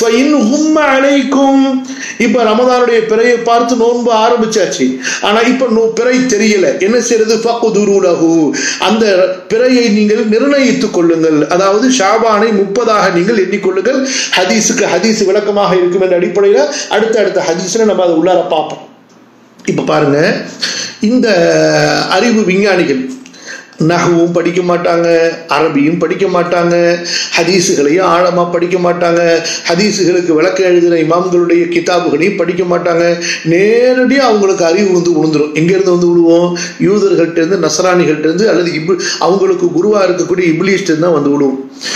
A: இப்ப ரமதானுடைய பிறையை பார்த்து நோன்பு ஆரம்பிச்சாச்சு, ஆனா இப்ப பிறை தெரியல, என்ன செய்யறது? அந்த பிறையை நீங்கள் நிர்ணயித்துக் கொள்ளுங்கள். அதாவது ஷாபானை 30 நீங்கள் எண்ணிக்கொள்ளுங்கள். ஹதீஸ் விளக்கமாக இருக்கும் என்ற அடிப்படையில் அடுத்த ஹதீஸ்ல நம்ம அதை உள்ளார பார்ப்போம். இப்ப பாருங்க, இந்த அறிவு விஞ்ஞானிகள் நஹ்வும் படிக்க மாட்டாங்க, அரபியும் படிக்க மாட்டாங்க, ஹதீஸுகளையும் ஆழமா படிக்க மாட்டாங்க, ஹதீஸுகளுக்கு விளக்க எழுதின இமாம்களுடைய கிதாபுகளையும் படிக்க மாட்டாங்க. நேரடியாக அவங்களுக்கு அறிவு விழுந்துடும். எங்கேருந்து விழுவோம்? யூதர்கள்ட்ட இருந்து, நஸ்ரானிகள்ட்ட இருந்து, அல்லது அவங்களுக்கு குருவா இருக்கக்கூடிய இப்லீஸ்ட்ட இருந்து தான் விழுவோம்.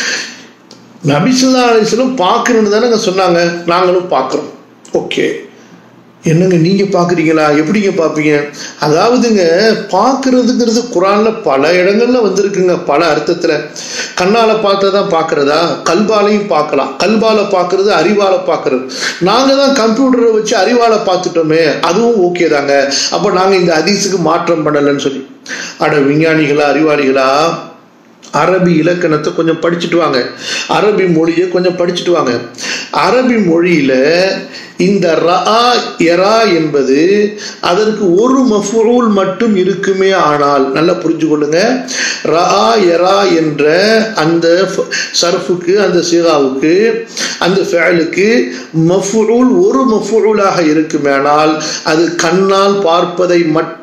A: நபி ஸல்லல்லாஹு அலைஹி வஸல்லம் பார்க்கணுன்னு தானே சொன்னாங்க, நாங்களும் பார்க்குறோம். ஓகே, என்னங்க நீங்க பாக்குறீங்களா? எப்படிங்க பாப்பீங்க? அதாவதுங்க, பாக்குறதுங்கிறது குர்ஆன்ல பல இடங்கள்ல வந்திருக்குங்க, பல அர்த்தத்துல. கண்ணால பார்த்ததான் பாக்குறதா? கல்பாலையும் பார்க்கலாம். கல்பால பாக்குறது, அறிவால பாக்குறது. நாங்க தான் கம்ப்யூட்டரை வச்சு அறிவால பார்த்துட்டோமே, அதுவும் ஓகே தாங்க. அப்ப நாங்க இந்த ஹதீஸுக்கு மாற்றம் பண்ணலன்னு சொல்லி, அட விஞ்ஞானிகளா, அறிவாளிகளா, அரபி இலக்கணத்தை கொஞ்சம் படிச்சுட்டு வாங்க, அரபி மொழியை கொஞ்சம் படிச்சுட்டு வாங்க. அரபி மொழியில இந்த ரஆ யரா என்பது அதற்கு ஒரு மஃபூல் மட்டும் இருக்குமே ஆனால், நல்லா புரிஞ்சு கொள்ளுங்க, ரஆ யரா என்ற அந்த சர்ஃபுக்கு, அந்த சீகாவுக்கு, அந்த ஃபஅலுக்கு மஃபூல் ஒரு மஃபூலாக இருக்குமேனால் அது கண்ணால் பார்ப்பதை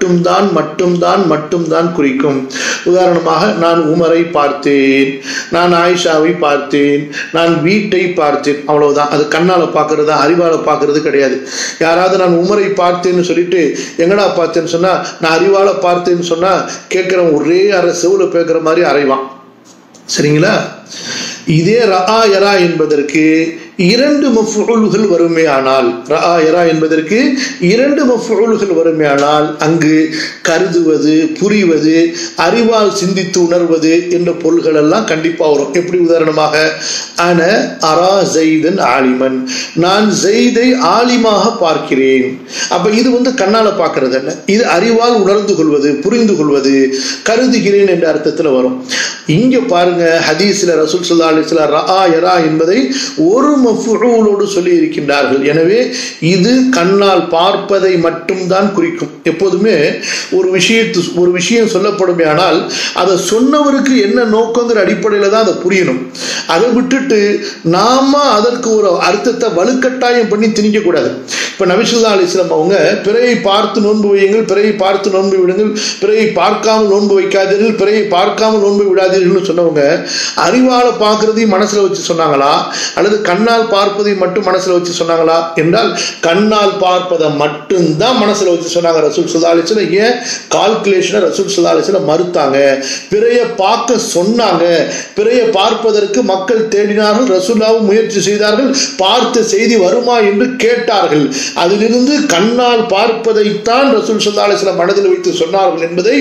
A: மட்டும்தான் குறிக்கும். உதாரணமாக, நான் உமரை பார்த்தேன், நான் ஆயிஷாவை பார்த்தேன், நான் வீட்டை பார்த்தேன், அவ்வளவுதான். அது கண்ணால பார்க்கறதா, அறிவால பார்க்கறது கிடையாது. யாராவது நான் உமரை பார்த்தேன்னு சொல்லிட்டு எங்கடா பார்த்தேன்னு சொன்னா, நான் அறிவால பார்த்தேன்னு சொன்னா கேட்கிறவன் ஒரே அரை செவுல பேக்கிற மாதிரி அறைவான். சரிங்களா? இதே ரஆ யரா என்பதற்கு 2 மஃபூல்கள் வருமே ஆனால், ரஆ யரா என்பதற்கு 2 மஃபூல்கள் வருமே ஆனால், அங்கு கருதுவது, புரிவது, அறிவால் சிந்தித்து உணர்வது என்ற பொருள்கள் எல்லாம் கண்டிப்பா வரும். எப்படி? உதாரணமாக, அன அரா ஸைதன் ஆலிமன், நான் ஸைதை ஆலிமாக பார்க்கிறேன். அப்ப இது கண்ணால பார்க்கிறது அல்ல, இது அறிவால் உணர்ந்து கொள்வது, புரிந்து கொள்வது, கருதுகிறேன் என்ற அர்த்தத்தில் வரும். இங்க பாருங்க, ஹதீஸ்ல ரசூல் ஸல்லல்லாஹு அலைஹி வஸல்லம் ரஆ யரா என்பதை ஒரு மஃபூலோடு சொல்லி இருக்கின்றார்கள். எனவே இது கண்ணால் பார்ப்பதை மட்டும்தான் குறிக்கும். எப்போதுமே ஒரு விஷயம் சொல்லப்படுமே ஆனால் அதை சொன்னவருக்கு என்ன நோக்கங்கிற அடிப்படையில தான் அதை புரியணும். அதை விட்டுட்டு நாம அதற்கு ஒரு அர்த்தத்தை வலுக்கட்டாயம் பண்ணி திணிக்க கூடாது. இப்ப நபி ஸல்லல்லாஹு அலைஹி வஸல்லம் அவங்க பிறையை பார்த்து நோன்பு வையுங்கள், பிறையை பார்த்து நோன்பு விடுங்கள், பிறையை பார்க்காமல் நோன்பு வைக்காதீர்கள், பிறையை பார்க்காமல் நோன்பு விடாதீர்கள்னு சொன்னவங்க அறிவால பார்க்கறதையும் மனசுல வச்சு சொன்னாங்களா, அல்லது கண்ணால் பார்ப்பதை மட்டும் மனசுல வச்சு சொன்னாங்களா என்றால், கண்ணால் பார்ப்பதை மட்டும்தான் மனசுல வச்சு சொன்னாங்க ரசூல் ஸல்லல்லாஹு அலைஹி வஸல்லம். ஏன் கால்குலேஷனை ரசூல் ஸல்லல்லாஹு அலைஹி வஸல்லம் மறுத்தாங்க? பிறையை பார்க்க சொன்னாங்க, பிறையை பார்ப்பதற்கு மக்கள் தேடினார்கள், ரசூலுல்லாஹ் முயற்சி செய்தார்கள், பார்த்த செய்தி வருமா என்று கேட்டார்கள். அதிலிருந்து கண்ணால் பார்ப்பதைத்தான் ரசூல் ஸல்லல்லாஹு அலைஹி வஸல்லம் மனதில் வைத்து சொன்னார்கள் என்பதை,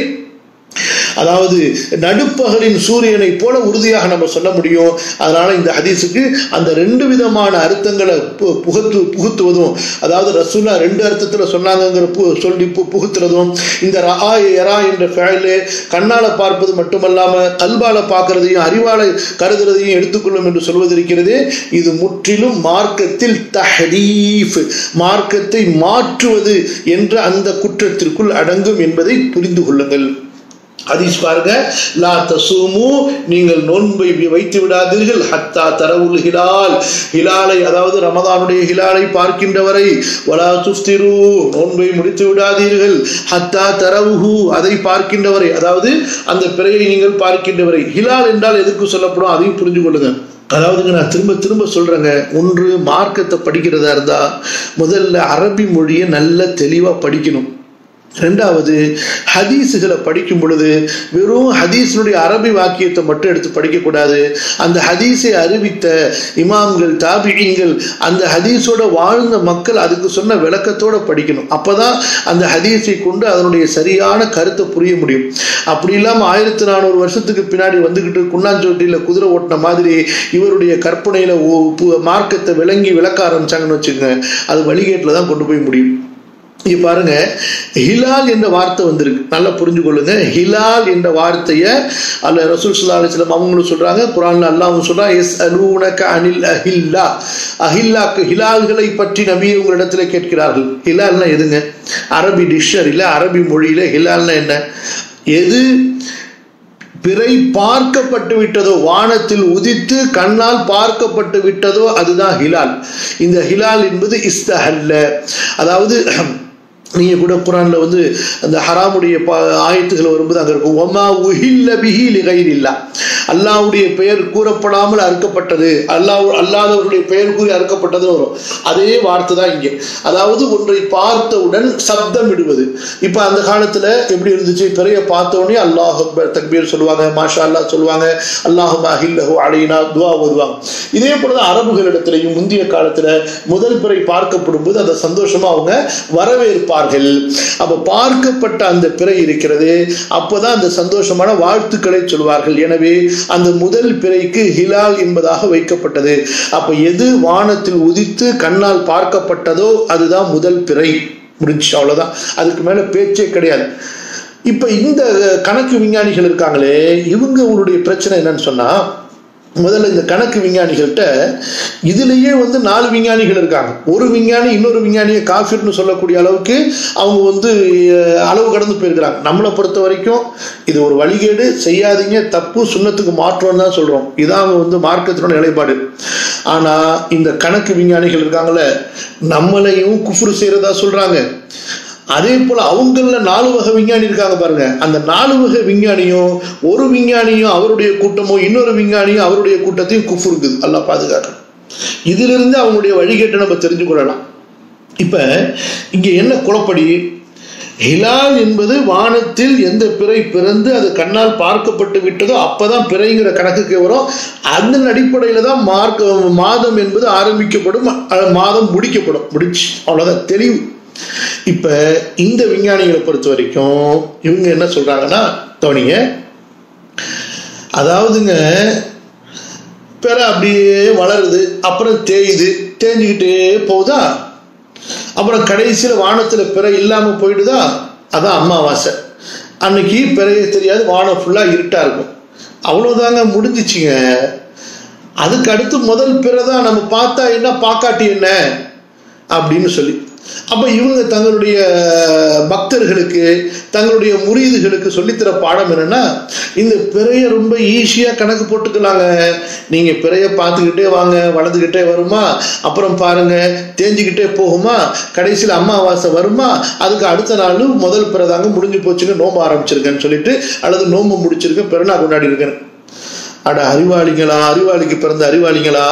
A: அதாவது நடுப்பகலின் சூரியனை போல உறுதியாக நம்ம சொல்ல முடியும். அதனால இந்த ஹதீஸுக்கு அந்த 2 விதமான அர்த்தங்களை புகுத்துவதும், அதாவது ரசூலா 2 அர்த்தத்துல சொன்னாங்கிற சொல்லி புகுத்துறதும், இந்த ரஆ யரா என்ற ஃபஅல் கண்ணால பார்ப்பது மட்டுமல்லாம கல்பால பார்க்கறதையும் அறிவால கருதுறதையும் எடுத்துக்கொள்ளும் என்று சொல்வது இருக்கிறது. இது முற்றிலும் மார்க்கத்தில் தஹ்ரீஃப், மார்க்கத்தை மாற்றுவது என்ற அந்த குற்றத்திற்குள் அடங்கும் என்பதை புரிந்து கொள்ளுங்கள். ஹதீஸ் பாருங்க, லா தசூமு, நீங்கள் நோன்பை வைத்து விடாதீர்கள், ஹத்தா தரவுல் ஹிலால், ஹிலாலை, அதாவது ரமதானுடைய ஹிலாலை பார்க்கின்றவரை, வலா துஃப்திரு, நோன்பை முடித்து விடாதீர்கள், ஹத்தா தரவுஹு, அதை பார்க்கின்றவரை, அதாவது அந்த பிறையை நீங்கள் பார்க்கின்றவரை. ஹிலால் என்றால் எதற்கு சொல்லப்படும் அதையும் புரிஞ்சு கொள்ளுங்க. அதாவதுங்க, நான் திரும்ப சொல்றேங்க, ஒன்று மார்க்கத்தை படிக்கிறதா இருந்தா முதல்ல அரபி மொழியை நல்ல தெளிவா படிக்கணும். ரெண்டாவது, ஹதீஸுகளை படிக்கும் பொழுது வெறும் ஹதீஸினுடைய அரபி வாக்கியத்தை மட்டும் எடுத்து படிக்கக்கூடாது. அந்த ஹதீஸை அறிவித்த இமாம்கள், தாபிஈன்கள், அந்த ஹதீஸோட வாழ்ந்த மக்கள் அதுக்கு சொன்ன விளக்கத்தோட படிக்கணும். அப்பதான் அந்த ஹதீஸை கொண்டு அதனுடைய சரியான கருத்தை புரிய முடியும். அப்படி இல்லாம 1400 வருஷத்துக்கு பின்னாடி வந்துகிட்டு குண்ணாஞ்சோட்டியில குதிரை ஓட்டின மாதிரி இவருடைய கற்பனையில மார்க்கத்தை விளக்க ஆரம்பிச்சாங்கன்னு வச்சுக்கோங்க, அது வழிகேட்டில் தான் கொண்டு போய் முடியும். இங்க பாருங்க, ஹிலால் என்ற வார்த்தை வந்திருக்கு, நல்லா புரிஞ்சு கொள்ளுங்க. ஹிலால் என்ற வார்த்தையை அல்ல ரசூல் ஸல்லல்லாஹு அலைஹி வஸல்லம் அவங்களும் சொல்றாங்க, குர்ஆன்ல அல்லாஹ்வும் சொல்றான், யஸ்அலூனக அனில் அஹில்லா, அஹில்லாக்கு ஹிலால்களை பற்றி நபி உங்களிடத்துல கேட்கிறார்கள். ஹிலால்னா எதுங்க? அரபி டிக்ஷனரியில அரபி மொழியில ஹிலால்னா என்ன? எது பிறை பார்க்கப்பட்டு விட்டதோ, வானத்தில் உதித்து கண்ணால் பார்க்கப்பட்டு விட்டதோ அதுதான் ஹிலால். இந்த ஹிலால் என்பது இஸ்தஹல்ல, அதாவது நீங்க கூட குர்ஆன்ல வந்து அந்த ஹராமுடைய ஆயத்துகள் வரும்போது அங்க இருக்கும், வமா உஹில்ல பிஹி லிகைரில்லா, அல்லாஹ்வுடைய பெயர் கூறப்படாமல் அறுக்கப்பட்டது, அல்லாதவருடைய பெயர் கூறி அறுக்கப்பட்டது வரும். அதே வார்த்தை தான் இங்கே. அதாவது ஒன்றை பார்த்தவுடன் சப்தம் இடுவது. இப்ப அந்த காலத்துல எப்படி இருந்துச்சு? பிறைய பார்த்த உடனே அல்லாஹ் அக்பர் தக்பீர் சொல்லுவாங்க, மாஷா அல்லாஹ் சொல்லுவாங்க, அல்லாஹும்ம அஹில்லஹு அலைனா துஆ ஓதுவாங்க. இதே போலதான் அரபுகளிடத்திலையும் முந்தைய காலத்துல முதல் பிறை பார்க்கப்படும் போது அந்த சந்தோஷமா அவங்க வரவேற்பார்கள். அப்ப பார்க்கப்பட்ட அந்த பிறை இருக்கிறது, அப்பதான் அந்த சந்தோஷமான வாழ்த்துக்களை சொல்வார்கள். எனவே அந்த முதல் பிறைக்கு ஹிலால் என்பதாக வைக்கப்பட்டது. அப்ப எது வானத்தில் உதித்து கண்ணால் பார்க்கப்பட்டதோ அதுதான் முதல் பிறை. முடிஞ்சு, அவ்வளவுதான், அதுக்கு மேல பேச்சே கிடையாது. இப்ப இந்த கணக்கு விஞ்ஞானிகள் இருக்காங்களே, இவங்களுடைய பிரச்சனை என்னன்னு சொன்னா, முதல்ல இந்த கணக்கு விஞ்ஞானிகள்கிட்ட இதுலயே வந்து 4 விஞ்ஞானிகள் இருக்காங்க. ஒரு விஞ்ஞானி இன்னொரு விஞ்ஞானியை காஃபிர்னு சொல்லக்கூடிய அளவுக்கு அவங்க வந்து அளவு கடந்து போயிருக்கிறாங்க. நம்மளை பொறுத்த வரைக்கும் இது ஒரு வழிகேடு, செய்யாதீங்க, தப்பு, சுன்னத்துக்கு மாற்றம்னு தான் சொல்றோம். இதான் அவங்க வந்து மார்க்கத்தினோட நிலைப்பாடு. ஆனா இந்த கணக்கு விஞ்ஞானிகள் இருக்காங்கல்ல, நம்மளையும் குஃப்ரு செய்யறதா சொல்றாங்க. அதே போல அவங்கள 4 வகை விஞ்ஞானி இருக்காங்க பாருங்க. அந்த 4 வகை விஞ்ஞானியும், ஒரு விஞ்ஞானியும் அவருடைய கூட்டமோ இன்னொரு விஞ்ஞானியும் அவருடைய கூட்டத்தையும் குஃப்ர் இருக்குது. அல்லாஹ் பாதுகாக்கணும். இதுல இருந்து அவங்களுடைய வழிகேட்டை நம்ம தெரிஞ்சு கொள்ளலாம். இப்ப இங்க என்ன குழப்படி? ஹிலால் என்பது வானத்தில் எந்த பிறை பிறந்து அது கண்ணால் பார்க்கப்பட்டு விட்டதோ அப்பதான் பிறைங்கிற கணக்குக்கு வரும். அதன் அடிப்படையில தான் மாதம் என்பது ஆரம்பிக்கப்படும், மாதம் முடிக்கப்படும். முடிச்சு, அவ்வளவுதான், தெளிவு. இப்ப இந்த விஞ்ஞானிகளை பொறுத்த வரைக்கும் இவங்க என்ன சொல்றாங்கன்னா, கவனிங்க, அதாவதுங்க பிற அப்படியே வளருது, அப்புறம் தேஞ்சுக்கிட்டே போகுதா, அப்புறம் கடைசியில வானத்துல பிறை இல்லாம போயிடுதா, அதான் அமாவாசை. அன்னைக்கு பிறையே தெரியாது, வானம் ஃபுல்லா இருட்டா இருக்கும். அவ்வளவுதாங்க, முடிஞ்சிச்சுங்க. அதுக்கு அடுத்து முதல் பிறை தான் நம்ம பார்த்தா என்ன, பாக்காட்டி என்ன அப்படின்னு சொல்லி. அப்ப இவங்க தங்களுடைய பக்தர்களுக்கு, தங்களுடைய முரீதுகளுக்கு சொல்லித்தர பாடம் என்னன்னா, இந்த பிறைய ரொம்ப ஈஸியா கணக்கு போட்டுக்கலாங்க. நீங்க பிறைய பார்த்துக்கிட்டே வாங்க, வளர்ந்துகிட்டே வருமா, அப்புறம் பாருங்க தேஞ்சுக்கிட்டே போகுமா, கடைசியில் அமாவாசை வருமா, அதுக்கு அடுத்த நாள் முதல் பிறை தாங்க முடிஞ்சு போச்சுங்க, நோம்பு ஆரம்பிச்சிருக்கேன்னு சொல்லிட்டு, அல்லது நோம்பு முடிச்சிருக்கேன், பிறனா கொண்டாடி இருக்கேன். அட அறிவாளிங்களா, அறிவாளிக்கு பிறந்த அறிவாளிங்களா,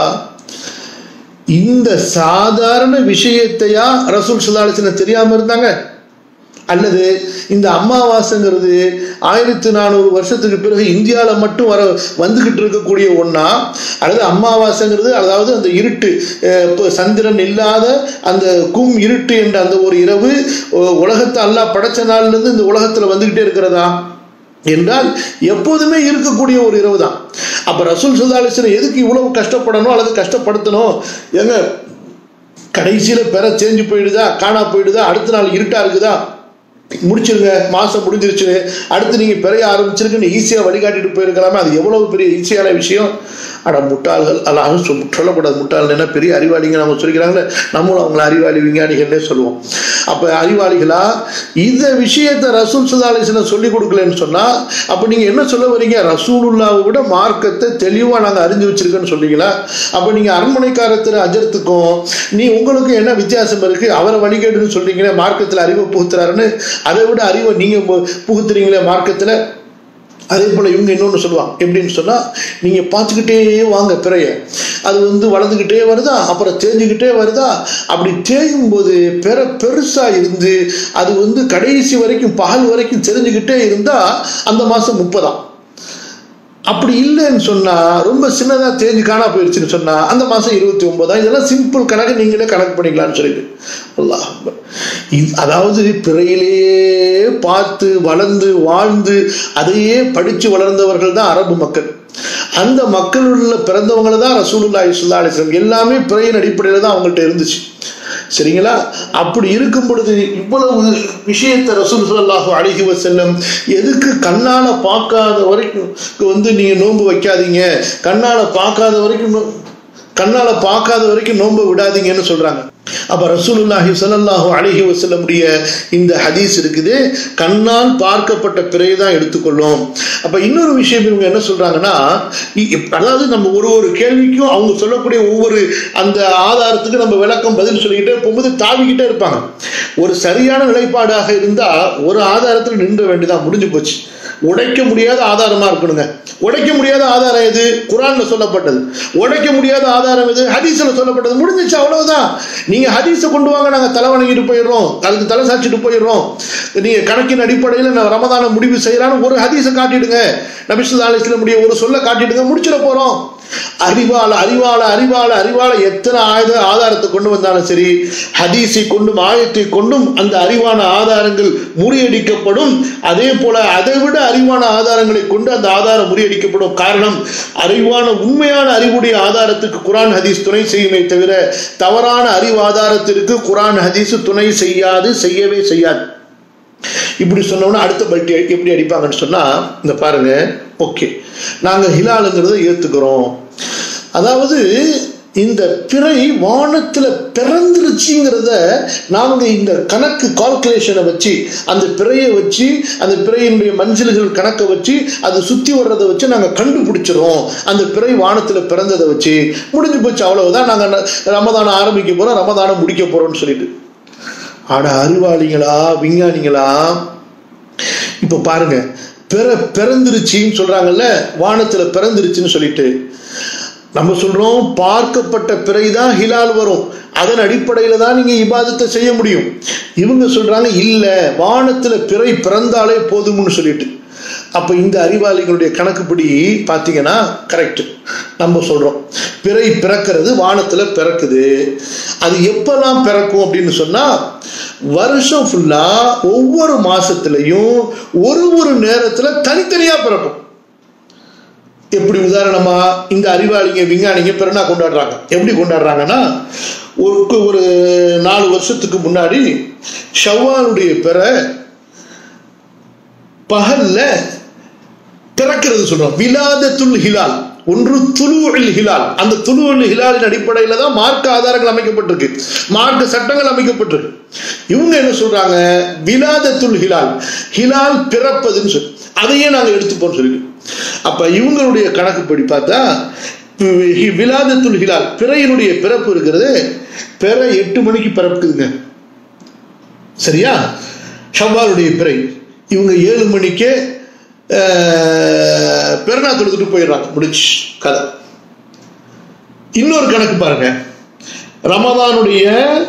A: இந்த சாதாரண விஷயத்தையா ரசூல் ஸல்லல்லாஹு அலைஹி வஸல்லம் தெரியாம இருந்தாங்க? அல்லது இந்த அமாவாசைங்கிறது 1400 வருஷத்துக்கு பிறகு இந்தியாவில் மட்டும் வந்துகிட்டு இருக்கக்கூடிய ஒன்னா, அல்லது அமாவாசைங்கிறது அதாவது அந்த இருட்டு, சந்திரன் இல்லாத அந்த இருட்டு என்ற அந்த ஒரு இரவு உலகத்தை அல்லாஹ் படைச்ச நாள்ல இருந்து இந்த உலகத்துல வந்துகிட்டே இருக்கிறதா என்றால் எப்போதுமே இருக்கக்கூடிய ஒரு இரவு தான். அப்ப ரசூல் ஸல்லல்லாஹு அலைஹி வஸல்லம் எதுக்கு இவ்வளவு கஷ்டப்படணும் அல்லது கஷ்டப்படுத்தணும்? ஏங்க கடைசியில பெற சேஞ்சு போயிடுதா, காணா போயிடுதா, அடுத்த நாள் இருட்டா இருக்குதா, முடிச்சிருங்க, மாசம் முடிஞ்சிருச்சு, அடுத்து நீங்க பெறைய ஆரம்பிச்சிருக்குன்னு ஈஸியா வழிகாட்டிட்டு போயிருக்கலாமே. அது எவ்வளவு பெரிய ஈஸியான விஷயம். அட முட்டாள்கள், அல்லாஹ் சொல்லக்கூடாது, முட்டாள் என்ன பெரிய அறிவாளிங்க நம்ம சொல்லிக்கிறாங்களே, நம்மளும் அவங்கள அறிவாளி விஞ்ஞானிகளே சொல்லுவோம். அப்ப அறிவாளிகளா, இந்த விஷயத்தை ரசூல் ஸல்லல்லாஹு அலைஹி வஸல்லம் சொல்லிக் கொடுக்கலன்னு சொன்னா அப்ப நீங்க என்ன சொல்ல வரீங்க? ரசூலுல்லாஹ்வை விட மார்க்கத்தை தெளிவா நாங்க அறிஞ்சு வச்சிருக்கேன்னு சொல்றீங்களா? அப்ப நீங்க அரண்மனைக்காரத்தின் அஜர்த்துக்கும் உங்களுக்கு என்ன வித்தியாசம் இருக்கு? அவரை வழிகேடுன்னு சொல்றீங்களே, மார்க்கத்துல அறிவை புகுத்துறாருன்னு, அதை விட அறிவை நீங்க புகுத்துறீங்களே மார்க்கத்துல. அதே போல இவங்க இன்னொன்னு சொல்லுவாங்க, எப்படின்னு சொன்னா, நீங்க பார்த்துக்கிட்டே வாங்க பிறைய, அது வளர்ந்துகிட்டே வருதா, அப்புறம் தேஞ்சுக்கிட்டே வருதா, அப்படி தேயும் போது பெருசா இருந்து அது கடைசி வரைக்கும் பகல் வரைக்கும் தெரிஞ்சுக்கிட்டே இருந்தா அந்த மாசம் 30ஆம். அப்படி இல்லைன்னு சொன்னா, ரொம்ப சின்னதா தேஞ்சு காணா போயிடுச்சுன்னு சொன்னா அந்த மாசம் 29ஆம். இதெல்லாம் சிம்பிள் கணக்கு, நீங்களே கணக்கு பண்ணிக்கலாம்னு சொல்லிட்டு அல்லாஹ் அதாவது பிறையிலேயே பார்த்து வளர்ந்து வாழ்ந்து அதையே படிச்சு வளர்ந்தவர்கள் தான் அரபு மக்கள். அந்த மக்களுள்ள பிறந்தவங்களை தான் ரசூலுல்லாஹி ஸல்லல்லாஹு அலைஹி வஸல்லம் எல்லாமே பிறையின் அடிப்படையில தான் அவங்கள்ட்ட இருந்துச்சு. சரிங்களா? அப்படி இருக்கும் பொழுது இவ்வளவு விஷயத்தை ரசூல் ஸல்லல்லாஹு அலைஹி வஸல்லம் எதுக்கு கண்ணால பார்க்காத வரைக்கும் நீங்க நோன்பு வைக்காதீங்க, கண்ணால பார்க்காத வரைக்கும் நோன்பு விடாதீங்கன்னு சொல்றாங்க. அப்ப ரசூலுல்லாஹி ஸல்லல்லாஹு அலைஹி வஸல்லமுடைய இந்த ஹதீஸ் இருக்குது, கண்ணால் பார்க்கப்பட்ட பிறைதான் எடுத்துக்கொள்ளும். அப்ப இன்னொரு விஷயம் இவங்க என்ன சொல்றாங்கன்னா, அதாவது நம்ம ஒரு கேள்விக்கும் அவங்க சொல்லக்கூடிய ஒவ்வொரு அந்த ஆதாரத்துக்கு நம்ம விளக்கம் பதில் சொல்லிக்கிட்டே போகும்போது தாவிக்கிட்டே இருப்பாங்க. ஒரு சரியான நிலைப்பாடாக இருந்தா ஒரு ஆதாரத்தில் நின்ற வேண்டியதான், முடிஞ்சு போச்சு. உடைக்க முடியாத ஆதாரமா இருக்கணுங்க. உடைக்க முடியாத ஆதாரம் எது? குர்ஆன்ல சொல்லப்பட்டது. உடைக்க முடியாத ஆதாரம் எது? ஹதீஸ்ல சொல்லப்பட்டது. முடிஞ்சிச்சு, அவ்வளவுதான். நீங்க ஹதீஸை கொண்டு வாங்க, நாங்க தலை வணங்கிட்டு போயிடுறோம், அதுக்கு தலை சாச்சிட்டு போயிடுறோம். நீங்க கணக்கின் அடிப்படையில் நான் ரமதான முடிவு செய்யறான்னு ஒரு ஹதீஸை காட்டிடுங்க, நபி ஸல்லல்லாஹு அலைஹி வஸல்லம் உடைய ஒரு சொல்ல காட்டிடுங்க, முடிச்சிட போறோம். அறிவால எத்தனை ஆதாரத்தை கொண்டு வந்தாலும் சரி, ஹதீஸை கொண்டும் ஆயத்தை கொண்டும் அந்த அறிவான ஆதாரங்கள் முறியடிக்கப்படும். அதே போல அதை விட அறிவான ஆதாரங்களை கொண்டு அந்த ஆதாரம் முறியடிக்கப்படும். காரணம், அறிவான உண்மையான அறிவுடைய ஆதாரத்துக்கு குர்ஆன் ஹதீஸ் துணை செய்யுமே தவிர தவறான அறிவு ஆதாரத்திற்கு குர்ஆன் ஹதீஸ் துணை செய்யவே செய்யாது. இப்படி சொன்னோம்னா அடுத்த பல்ட்டி எப்படி அடிப்பாங்கன்னு சொன்னா, இந்த பாருங்க, ஓகே நாங்க ஹிலாலுங்கிறத ஏத்துக்கிறோம், அதாவது இந்த பிறை வானத்துல பிறந்துருச்சுங்கிறத நாங்க இந்த கணக்கு கால்குலேஷனை வச்சு, அந்த பிறையை வச்சு, அந்த பிறையினுடைய மஞ்சள்கள் கணக்கை வச்சு, அது சுத்தி வர்றதை வச்சு நாங்க கண்டுபிடிச்சிரும், அந்த பிறை வானத்துல பிறந்ததை வச்சு. முடிஞ்சு போச்சு, அவ்வளவுதான். நாங்க ரமதான ஆரம்பிக்க போறோம், ரமதான முடிக்க போறோம்னு சொல்லிட்டு. ஆனா அறிவாளிகளா, விஞ்ஞானிகளா, இப்ப பாருங்க, பிறந்துருச்சின்னு சொல்றாங்கல்ல, வானத்துல பிறந்துருச்சுன்னு சொல்லிட்டு நம்ம சொல்றோம் பார்க்கப்பட்ட பிறைதான் ஹிலால் வரும், அதன் அடிப்படையில தான் நீங்க இபாதத்தை செய்ய முடியும். இவங்க சொல்றாங்க இல்ல, வானத்துல பிறை பிறந்தாலே போதும்னு சொல்லிட்டு. அப்ப இந்த அறிவாளிகளுடைய கணக்குப்படி பாத்தீங்கன்னா கரெக்ட். நம்ம சொல்றோம் பிறை பிறக்கிறது வானத்துல பிறக்குது. அது எப்பெல்லாம் பிறக்கும் அப்படின்னு சொன்னா, வருஷம் ஃபுல்லா ஒவ்வொரு மாசத்திலையும் ஒரு நேரத்துல தனித்தனியா பிறக்கும். எப்படி உதாரணமா இந்த அறிவாளிங்க விஞ்ஞானிங்க பிறனா கொண்டாடுறாங்க. எப்படி கொண்டாடுறாங்கன்னா, ஒரு 4 வருஷத்துக்கு முன்னாடி ஷவ்வாலுடைய பிற பகல்ல பிறக்கிறது சொல்றோம். விலாதத்துல் ஹிலால், ஒன்று துலுஉல் ஹிலால். அந்த துலுஉல் ஹிலாலின் அடிப்படையில தான் மார்க்க ஆதாரங்கள் அமைக்கப்பட்டிருக்கு, மார்க்க சட்டங்கள் அமைக்கப்பட்டிருக்கு. இவங்க என்ன சொல்றாங்க, விலாதத்துல் ஹிலால், ஹிலால் பிறப்பதுன்னு சொல்லி அதையே நாங்க எடுத்துப்போம் சொல்லிட்டு. அப்ப இவங்களுடைய கணக்குப்படி பார்த்தா விலாதத்துல் ஹிலால் பிறையினுடைய பிறப்பு இருக்கிறது, பிறை 8 மணிக்கு பிறக்குதுங்க, சரியா? ஷவ்வாலுடைய பிறை இவங்க 7 மணிக்கே பெருநா தொழுதுட்டு போயிடுறாங்க, முடிச்சு கதை. இன்னொரு கணக்கு பாருங்க, ரமதானுடைய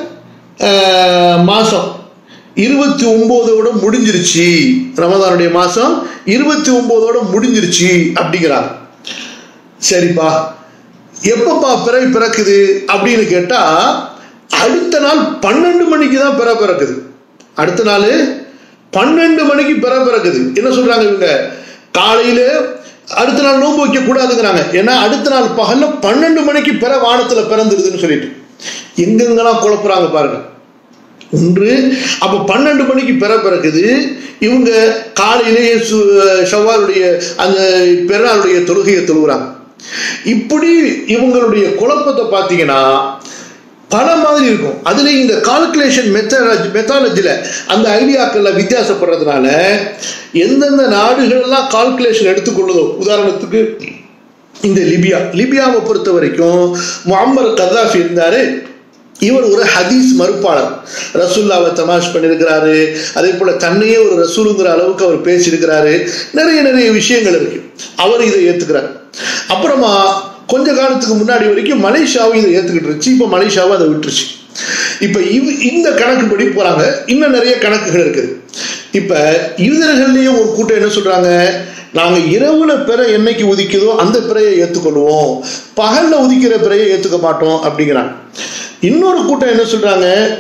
A: மாசம் 29ஓட முடிஞ்சிருச்சு, ரமதானுடைய மாசம் 29ஓட முடிஞ்சிருச்சு அப்படிங்கிறாங்க. சரிப்பா, எப்பப்பா பிறை பிறக்குது அப்படின்னு கேட்டா, அடுத்த நாள் 12 மணிக்கு தான் பிறக்குது. அடுத்த நாள் 12 மணிக்கு பிறக்குது. என்ன சொல்றாங்க இவங்க, காலையில அடுத்த நாள் நோன்பு வைக்க கூடாதுங்கிறாங்க. ஏன்னா அடுத்த நாள் பகல்ல 12 மணிக்கு வானத்துல பிறந்துருதுன்னு சொல்லிட்டு எங்கெங்கெல்லாம் குழப்புறாங்க பாருங்க. ஒன்று, அப்ப 12 மணிக்கு பிறக்குது, இவங்க காலையிலேயே ஷவ்வாலுடைய அந்த பெருநாளுடைய தொழுகையை தொழுகிறாங்க. இப்படி இவங்களுடைய குழப்பத்தை பார்த்தீங்கன்னா பல மாதிரி இருக்கும். அதுல இந்த கால்குலேஷன் மெத்தாலஜில அந்த ஐடியாக்கள்ல வித்தியாசப்படுறதுனால எந்தெந்த நாடுகள் எல்லாம் கால்குலேஷன் எடுத்துக்கொள்ளுதோ, உதாரணத்துக்கு இந்த லிபியாவை பொறுத்த வரைக்கும் முஅம்மர் கதாஃபி இருந்தாரு. இவர் ஒரு ஹதீஸ் மறுப்பாளர், ரசூல்லாவை தமாஷ் பண்ணியிருக்கிறாரு, அதே போல தன்னையே ஒரு ரசூலுங்கிற அளவுக்கு அவர் பேசியிருக்கிறாரு. நிறைய விஷயங்கள் இருக்கு, அவர் இதை ஏத்துக்கிறார். அப்புறமா கொஞ்ச காலத்துக்கு முன்னாடி வரைக்கும் மலேசியாவும் இதை ஏத்துக்கிட்டு இருந்துச்சு, இப்ப மலேசியாவும் அதை விட்டுருச்சு. இப்ப இந்த கணக்குப்படி போறாங்க. இன்னும் நிறைய கணக்குகள் இருக்குது. இப்ப யூதர்கள்லயே ஒரு கூட்டம் என்ன சொல்றாங்க, நாங்க இரவுல பிற என்னைக்கு உதிக்குதோ அந்த பிறையை ஏத்துக்கொள்வோம், பகல்ல உதிக்கிற பிறையை ஏத்துக்க மாட்டோம் அப்படிங்கிறாங்க. இன்னொரு கூட்டம் என்ன சொல்றாங்க,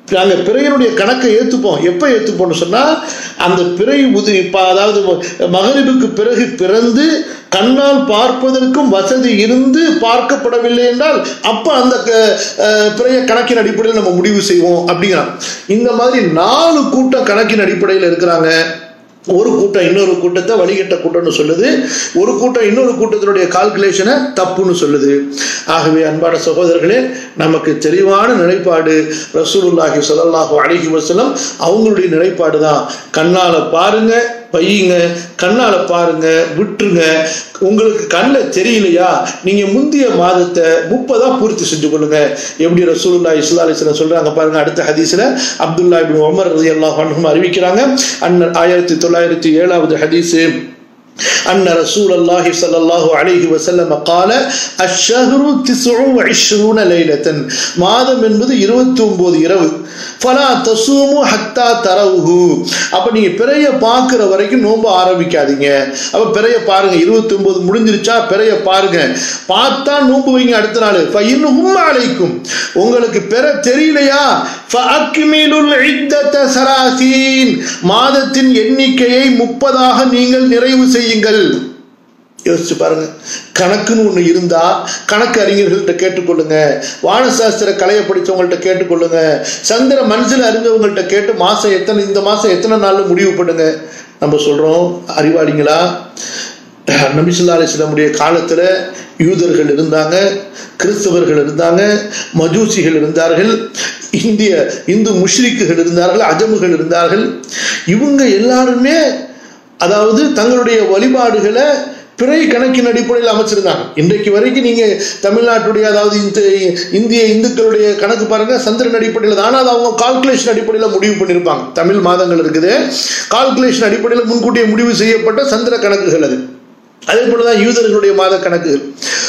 A: நாங்கள் பிறையினுடைய கணக்கை ஏற்றுப்போம். எப்போ ஏற்றுப்போம்னு சொன்னால், அந்த பிறை அதாவது மகரிபுக்கு பிறகு பிறந்து கண்ணால் பார்ப்பதற்கும் வசதி இருந்து பார்க்கப்படவில்லை என்றால் அப்போ அந்த பிறைய கணக்கின் அடிப்படையில் நம்ம முடிவு செய்வோம் அப்படிங்கிறான். இந்த மாதிரி 4 கூட்டம் கணக்கின் அடிப்படையில் இருக்கிறாங்க. ஒரு கூட்டம் இன்னொரு கூட்டத்தை வழிகட்ட கூட்டம்னு சொல்லுது, ஒரு கூட்டம் இன்னொரு கூட்டத்தினுடைய கால்குலேஷனை தப்புன்னு சொல்லுது. ஆகவே அன்பான சகோதரர்களே, நமக்கு தெளிவான நிலைப்பாடு ரசூலுல்லாஹி ஸல்லல்லாஹு அலைஹி வஸல்லம் அவங்களுடைய நிலைப்பாடு தான். கண்ணால பாருங்க, பையுங்க, கண்ணால பாருங்க, விட்டுருங்க. உங்களுக்கு கண்ணில் தெரியலையா, நீங்க முந்தைய மாதத்தை 30 பூர்த்தி செஞ்சு கொள்ளுங்க. எப்படி ரசூலுல்லாஹி ஸல்லல்லாஹு அலைஹி வஸல்லம் சொல்றாங்க பாருங்க. அடுத்த ஹதீஸ்ல அப்துல்லா இப்னு உமர் ரலியல்லாஹு அன்ஹு அறிவிக்கிறாங்க. 1907வது ஹதீஸ். أن رسول الله صلى الله عليه وسلم قال الشهر 29 ليلة. மாதம் என்பது 29 இரவு. فلا تصوموا حتى تروه. அப்ப நீங்க பிறைய பார்க்கிற வரைக்கும் நோன்பு ஆரம்பிக்காதீங்க. அப்ப பிறைய பாருங்க, 29 முடிஞ்சிருச்சா, பிறைய பாருங்க, பார்த்தா நோன்பு வைங்க அடுத்த நாள். فإنهم عليكم. உங்களுக்கு பிறை தெரியலையா, فأكملوا العدة 30. மாதத்தின் எண்ணிக்கையை 30ஆக நீங்கள் நிறைவு செய்யுங்கள். யோசிச்சு பாருங்க. கணக்குன்னு ஒண்ணு இருந்தா கணக்கு அறிஞர்கள்ட்ட கேட்டுக்கொள்ளுங்க, வானசாஸ்திர கலையை படிச்சவங்கள்ட்ட கேட்டுக்கொள்ளுங்க, சந்திர மனசுல அறிஞ்சவங்கள்ட்ட கேட்டு மாசம் எத்தனை, இந்த மாசம் எத்தனை நாள்ல முடிவு பண்ணுங்க. நம்ம சொல்றோம் அறிவாளிங்களா? நபி ஸல்லல்லாஹு அலைஹி வஸல்லம் காலத்துல யூதர்கள் இருந்தாங்க, கிறிஸ்தவர்கள் இருந்தாங்க, மஜூசிகள் இருந்தார்கள், இந்து முஷ்ரிக்குகள் இருந்தார்கள், அஜமுகள் இருந்தார்கள். இவங்க எல்லாருமே அதாவது தங்களுடைய வழிபாடுகளை பிறை கணக்கின் அடிப்படையில் அமைச்சிருந்தாங்க. இன்றைக்கு வரைக்கும் நீங்க தமிழ்நாட்டுடைய அதாவது இந்திய இந்துக்களுடைய கணக்கு பாருங்க, சந்திரன் அடிப்படையில் தான். அது அவங்க கால்குலேஷன் அடிப்படையில் முடிவு பண்ணியிருப்பாங்க. தமிழ் மாதங்கள் இருக்குது, கால்குலேஷன் அடிப்படையில் முன்கூட்டியே முடிவு செய்யப்பட்ட சந்திர கணக்குகள் அது. அதே போலதான் யூதர்களுடைய மாத கணக்குகள்,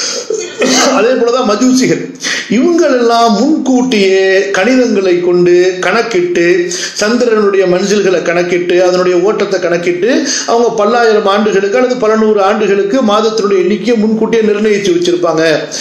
A: அதே போலதான் மஜூசிகள். இவங்களெல்லாம் முன்கூட்டியே கணிதங்களை கொண்டு கணக்கிட்டு, சந்திரனுடைய மஞ்சள்களை கணக்கிட்டு, அதனுடைய ஓட்டத்தை கணக்கிட்டு, அவங்க 1000 ஆண்டுகளுக்கு அல்லது 100 ஆண்டுகளுக்கு மாதத்தினுடைய எண்ணிக்கையை முன்கூட்டியே நிர்ணயிச்சு வச்சிருப்பாங்க.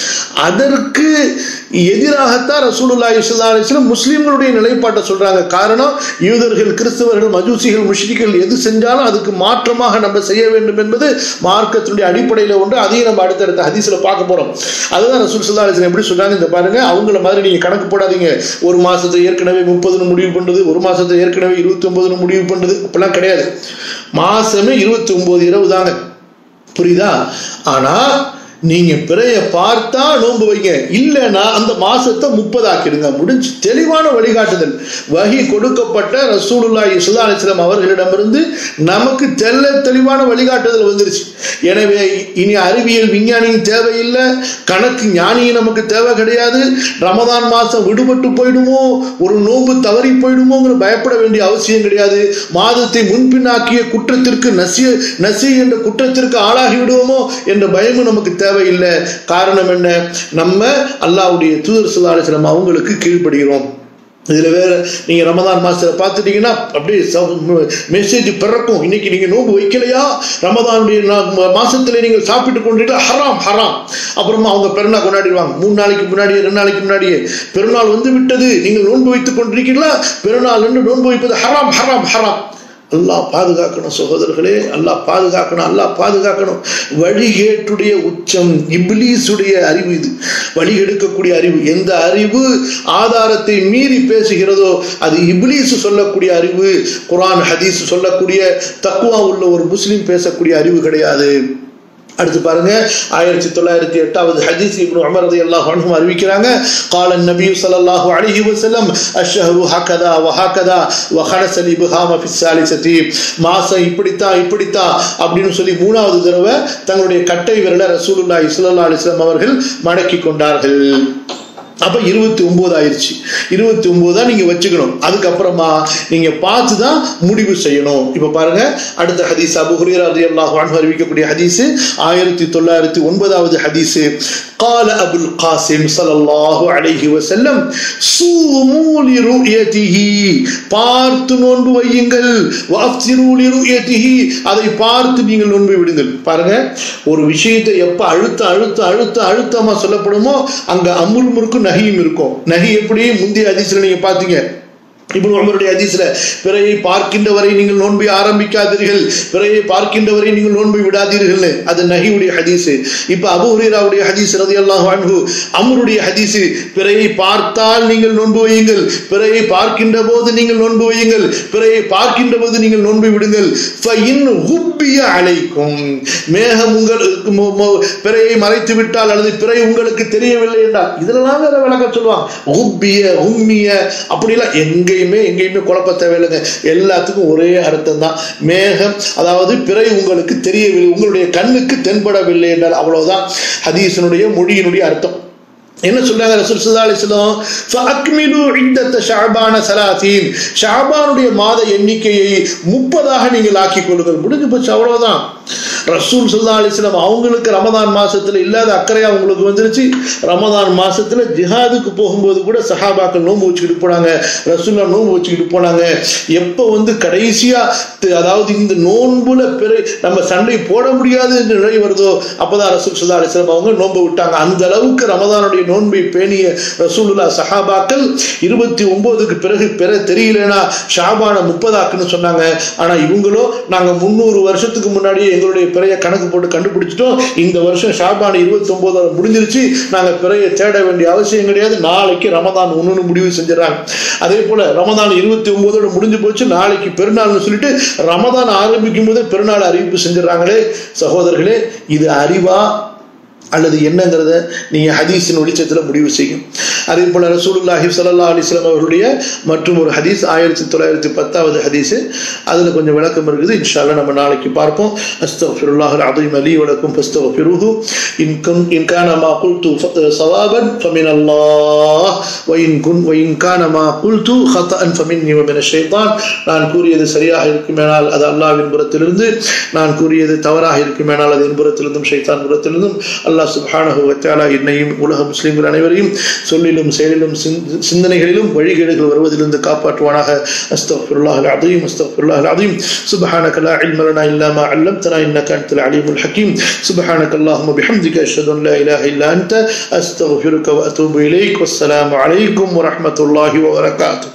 A: அதற்கு எதிராகத்தான் ரசூலுல்லாஹி ஸல்லல்லாஹு அலைஹி வஸல்லம் முஸ்லிம்களுடைய நிலைப்பாட்டை சொல்றாங்க. காரணம், யூதர்கள், கிறிஸ்தவர்கள், மஜூசிகள், முஷ்ரிக்குகள் எது செஞ்சாலும் அதுக்கு மாற்றமாக நம்ம செய்ய வேண்டும் என்பது மார்க்கத்தினுடைய அடிப்படையில் ஒன்று. அதையும் நம்ம அடுத்தடுத்த ஹதீஸ்ல பார்க்க போறோம். அதுதான் ரசூல் ஸல்லல்லாஹு அலைஹி வஸல்லம் எப்படி சொல்றாங்க, இந்த பாருங்க, அவங்கள மாதிரி நீங்க கணக்கு போடாதீங்க. ஒரு மாசத்தை ஏற்கனவே 30ன்னு முடிவு பண்றது, ஒரு மாசத்தை ஏற்கனவே 29ன்னு முடிவு பண்றது, அப்படிலாம் கிடையாது. மாசமே 29 இரவு தாங்க, புரியுதா? ஆனா நீங்க பிறைய பார்த்தா நோன்பு வைங்க, இல்லைன்னா அந்த மாசத்தை 30 ஆக்கிடுங்க. முடிஞ்சு. தெளிவான வழிகாட்டுதல் வஹி கொடுக்கப்பட்ட ரசூலுல்லாஹி ஸல்லல்லாஹு அலைஹி வஸல்லம் அவர்களிடமிருந்து நமக்கு தெளிவான வழிகாட்டுதல் வந்துருச்சு. எனவே இனி அறிவியல் விஞ்ஞானியும் தேவையில்லை, கணக்கு ஞானியும் நமக்கு தேவை கிடையாது. ரமதான் மாசம் விடுபட்டு போயிடுமோ, ஒரு நோன்பு தவறி போயிடுமோங்கிற பயப்பட வேண்டிய அவசியம் கிடையாது. மாதத்தை முன்பின்னாக்கிய குற்றத்திற்கு நசி என்ற குற்றத்திற்கு ஆளாகி விடுவோமோ என்ற பயமும் நமக்கு தேவை இல்லை. காரணம் என்ன? நம்ம அல்லாஹ்வுடைய தூதர் ஸல்லல்லாஹு அலைஹி வஸல்லம் அவங்களுக்கு கீழ்ப்படுகிறோம். இதுல வேற நீங்க ரமதான் மாசத்துல பாத்துட்டீங்கன்னா அப்படியே மெசேஜ் பிறக்கும், இன்னைக்கு நீங்க நோன்பு வைக்கலையா, ரமதானுடைய மாசத்துல நீங்க சாப்பிட்டு கொண்டீங்களா, ஹராம் ஹராம். அப்புறமா அவங்க பெருநாள் கொண்டாடிடுவாங்க. 3 நாளைக்கு முன்னாடியே 2 நாளைக்கு முன்னாடியே பெருநாள் வந்து விட்டது, நீங்கள் நோன்பு வைத்துக் கொண்டிருக்கீங்களா, பெருநாள் என்று நோன்பு வைப்பது ஹராம் ஹராம் ஹராம். அல்லாஹ் பாதுகாக்கணும் சகோதரர்களே, அல்லாஹ் பாதுகாக்கணும், அல்லாஹ் பாதுகாக்கணும். வழிகேட்டுடைய உச்சம் இப்லீசுடைய அறிவு. இது வழிகெடுக்கக்கூடிய அறிவு. எந்த அறிவு ஆதாரத்தை மீறி பேசுகிறதோ அது இப்லீஸ் சொல்லக்கூடிய அறிவு. குர்ஆன் ஹதீஸ் சொல்லக்கூடிய தக்வா உள்ள ஒரு முஸ்லிம் பேசக்கூடிய அறிவு கிடையாது. அடுத்து பாருங்க, 1908வது ஹதீஸ் இப்னு உமர் ரலியல்லாஹு அன்ஹு அறிவிக்கிறாங்க. قال النبي صلى الله عليه وسلم الشهر هكذا وهكذا وخلص الابهام في الثالثه. மாசம் இப்படித்தான் அப்படின்னு சொல்லி 3வது தடவை தங்களுடைய கட்டை விரலை ரசூலுல்லாஹி ஸல்லல்லாஹு அலைஹி வஸல்லம் அவர்கள் மடக்கி கொண்டார்கள். அப்ப 29 ஆயிடுச்சு. 29 தான் நீங்க வச்சுக்கணும். அதுக்கப்புறமா நீங்க பார்த்து தான் முடிவு செய்யணும். இப்ப பாருங்க, அடுத்த ஹதீஸ் அபூ ஹுரைரா ரலியல்லாஹு அன்ஹு அறிவிக்கக்கூடிய ஹதீஸ் 1909வது ஹதீஸ். قال ابو القاسم صلى الله عليه وسلم صوموا لرؤيته. பார்த்து நோன்பு வையுங்கள். وافطروا لرؤيته. அதை பார்த்து நீங்கள் நோன்பு விடுங்கள். பாருங்க, ஒரு விஷயத்தை எப்ப அழுத்தமா சொல்லப்படுமோ அங்க அமுல் முறுக்கு நஹியும் இருக்கும். நஹி எப்படி முந்தைய ஹதீஸ்ல நீங்க பாத்தீங்க, இப்னு உமருடைய ஹதீஸ்ல பிறையை பார்க்கின்ற வரை நீங்கள் நோன்பை ஆரம்பிக்காதீர்கள், பிறையை பார்க்கின்ற வரை நீங்கள் நோன்பை விடாதீர்கள், அது நஹியுடைய ஹதீஸ். இப்ப அபூ ஹுரைராவுடைய ஹதீஸ் ரலியல்லாஹு அன்ஹு, அம்ருடைய ஹதீஸ், பிறையை பார்த்தால் நீங்கள் நோன்பு வையுங்கள், பிறையை பார்க்கின்ற போது நீங்கள் நோன்பு வையுங்கள், பிறையை பார்க்கின்ற போது நீங்கள் நோன்பை விடுங்கள். ஃபஇன் ஹுப்பிய அலைக்கும், மேகம் உங்களுக்கு பிறையை மறைத்து விட்டால் அல்லது பிறை உங்களுக்கு தெரியவில்லை என்றால், இதெல்லாம் வேற விளக்கம் சொல்லுவாங்க. ஹுப்பிய உம்மிய அப்படிலாம் எங்கேயுமே குழப்ப தேவையில்லைங்க. எல்லாத்துக்கும் ஒரே அர்த்தம் தான். மேகம் அதாவது பிறை உங்களுக்கு தெரியவில்லை, உங்களுடைய கண்ணுக்கு தென்படவில்லை என்றால் அவ்வளவுதான் ஹதீஸினுடைய மொழியினுடைய அர்த்தம். என்ன சொல்றாங்க ரசூல் ஸல்லல்லாஹு அலைஹி வஸல்லம், ஃபஅக்மிலு இத்தத ஷஅபான 30, ஷஅபானுடைய மாத எண்ணிக்கையை 30ஆக நீங்கள் ஆக்கிக் கொள்ளுங்கள். முடிஞ்சு போச்சு, அவ்வளவுதான். ரசூல் ஸல்லல்லாஹு அலைஹி வஸல்லம் அவங்களுக்கு ரமதான் மாசத்துல இல்லாத அக்கறை அவங்களுக்கு வந்துருச்சு. ரமதான் மாசத்துல ஜிஹாதுக்கு போகும்போது கூட சஹாபாக்கள் நோன்பு வச்சுக்கிட்டு போனாங்க, ரசூலுல்லாஹ் நோன்பு வச்சுக்கிட்டு போனாங்க. எப்ப கடைசியா அதாவது இந்த நோன்புல பிறை நம்ம சண்டை போட முடியாது என்று நிலை வருதோ அப்பதான் ரசூல் ஸல்லல்லாஹு அலைஹி வஸல்லம் அவங்க நோன்பு விட்டாங்க. அந்த அளவுக்கு ரமதானுடைய நோன்பை பேணிய ரசூலுல்லாஹ் சஹாபாக்கள் 29க்கு பிறகு பெற தெரியலனா ஷாபான 30 சொன்னாங்க. ஆனா இவங்களோ நாங்க 300 வருஷத்துக்கு முன்னாடியே எங்களுடைய பிறைய கணக்கு போட்டு கண்டுபிடிச்சிட்டோம், இந்த வருஷம் ஷாபான் 29 முடிஞ்சிருச்சு, நாங்க பிறைய தேட வேண்டிய அவசியம் கிடையாது, நாளைக்கு ரமதான் 1 முடிவு செஞ்சிடறாங்க. அதே போல ரமதான் 29 முடிஞ்சு போச்சு, நாளைக்கு பெருநாள்னு சொல்லிட்டு ரமதான் ஆரம்பிக்கும் போது பெருநாள் அறிவிப்பு செஞ்சிடறாங்களே. சகோதரர்களே, இது அறிவா அல்லது என்னங்கிறத நீங்க ஹதீஸின் வெளிச்சத்தில் முடிவு செய்யும். அதே போல ரசூலுல்லாஹி ஸல்லல்லாஹு அலைஹி வஸல்லம் அவருடைய மற்றும் ஒரு ஹதீஸ் 1910வது ஹதீஸ், அதுல கொஞ்சம் விளக்கம் இருக்குது. இன்ஷா அல்லாஹ் நம்ம நாளைக்கு பார்ப்போம். அஸ்தக்ஃபிருல்லாஹல் அஸீம் லீ வ லக்கும் ஃபஸ்தக்ஃபிருஹு இன் கான மா குல்து ஸவாபன் ஃபமினல்லாஹ் வ இன் கான மா குல்து ஹதஅன் ஃபமின்னி வ மினஷ் ஷைத்தான். நான் கூறியது சரியாக இருக்குமேனால் அது அல்லாஹ்வின் புறத்திலிருந்து, நான் கூறியது தவறாக இருக்குமேனால் அது என் புறத்திலிருந்தும் ஷைத்தான் புறத்திலிருந்தும். அல்லாஹ் சுப்ஹானஹு வ தஆலா என்னையும் உலக முஸ்லிம்கள் அனைவரையும் சொல்லிலும் செயலிலும் சிந்தனைகளிலும் வழிகேடுகள் வருவதிலிருந்து காப்பாற்றுவானாக. அஸ்தக்ஃபிருல்லாஹல் அஸீம் அஸ்தக்ஃபிருல்லாஹல் அஸீம். சுப்ஹானக லா இல்ம லனா இல்லா மா அல்லம்தனா இன்னக அன்தல் அலீமுல் ஹகீம். சுப்ஹானக அல்லாஹும்ம பிஹம்திக அஷ்ஹது அன் லா இலாஹா இல்லா அன்த அஸ்தக்ஃபிருக வ அத்தூபு இலைக். வஸ்ஸலாமு அலைக்கும் வ ரஹ்மத்துல்லாஹி வ பரகாத்துஹு.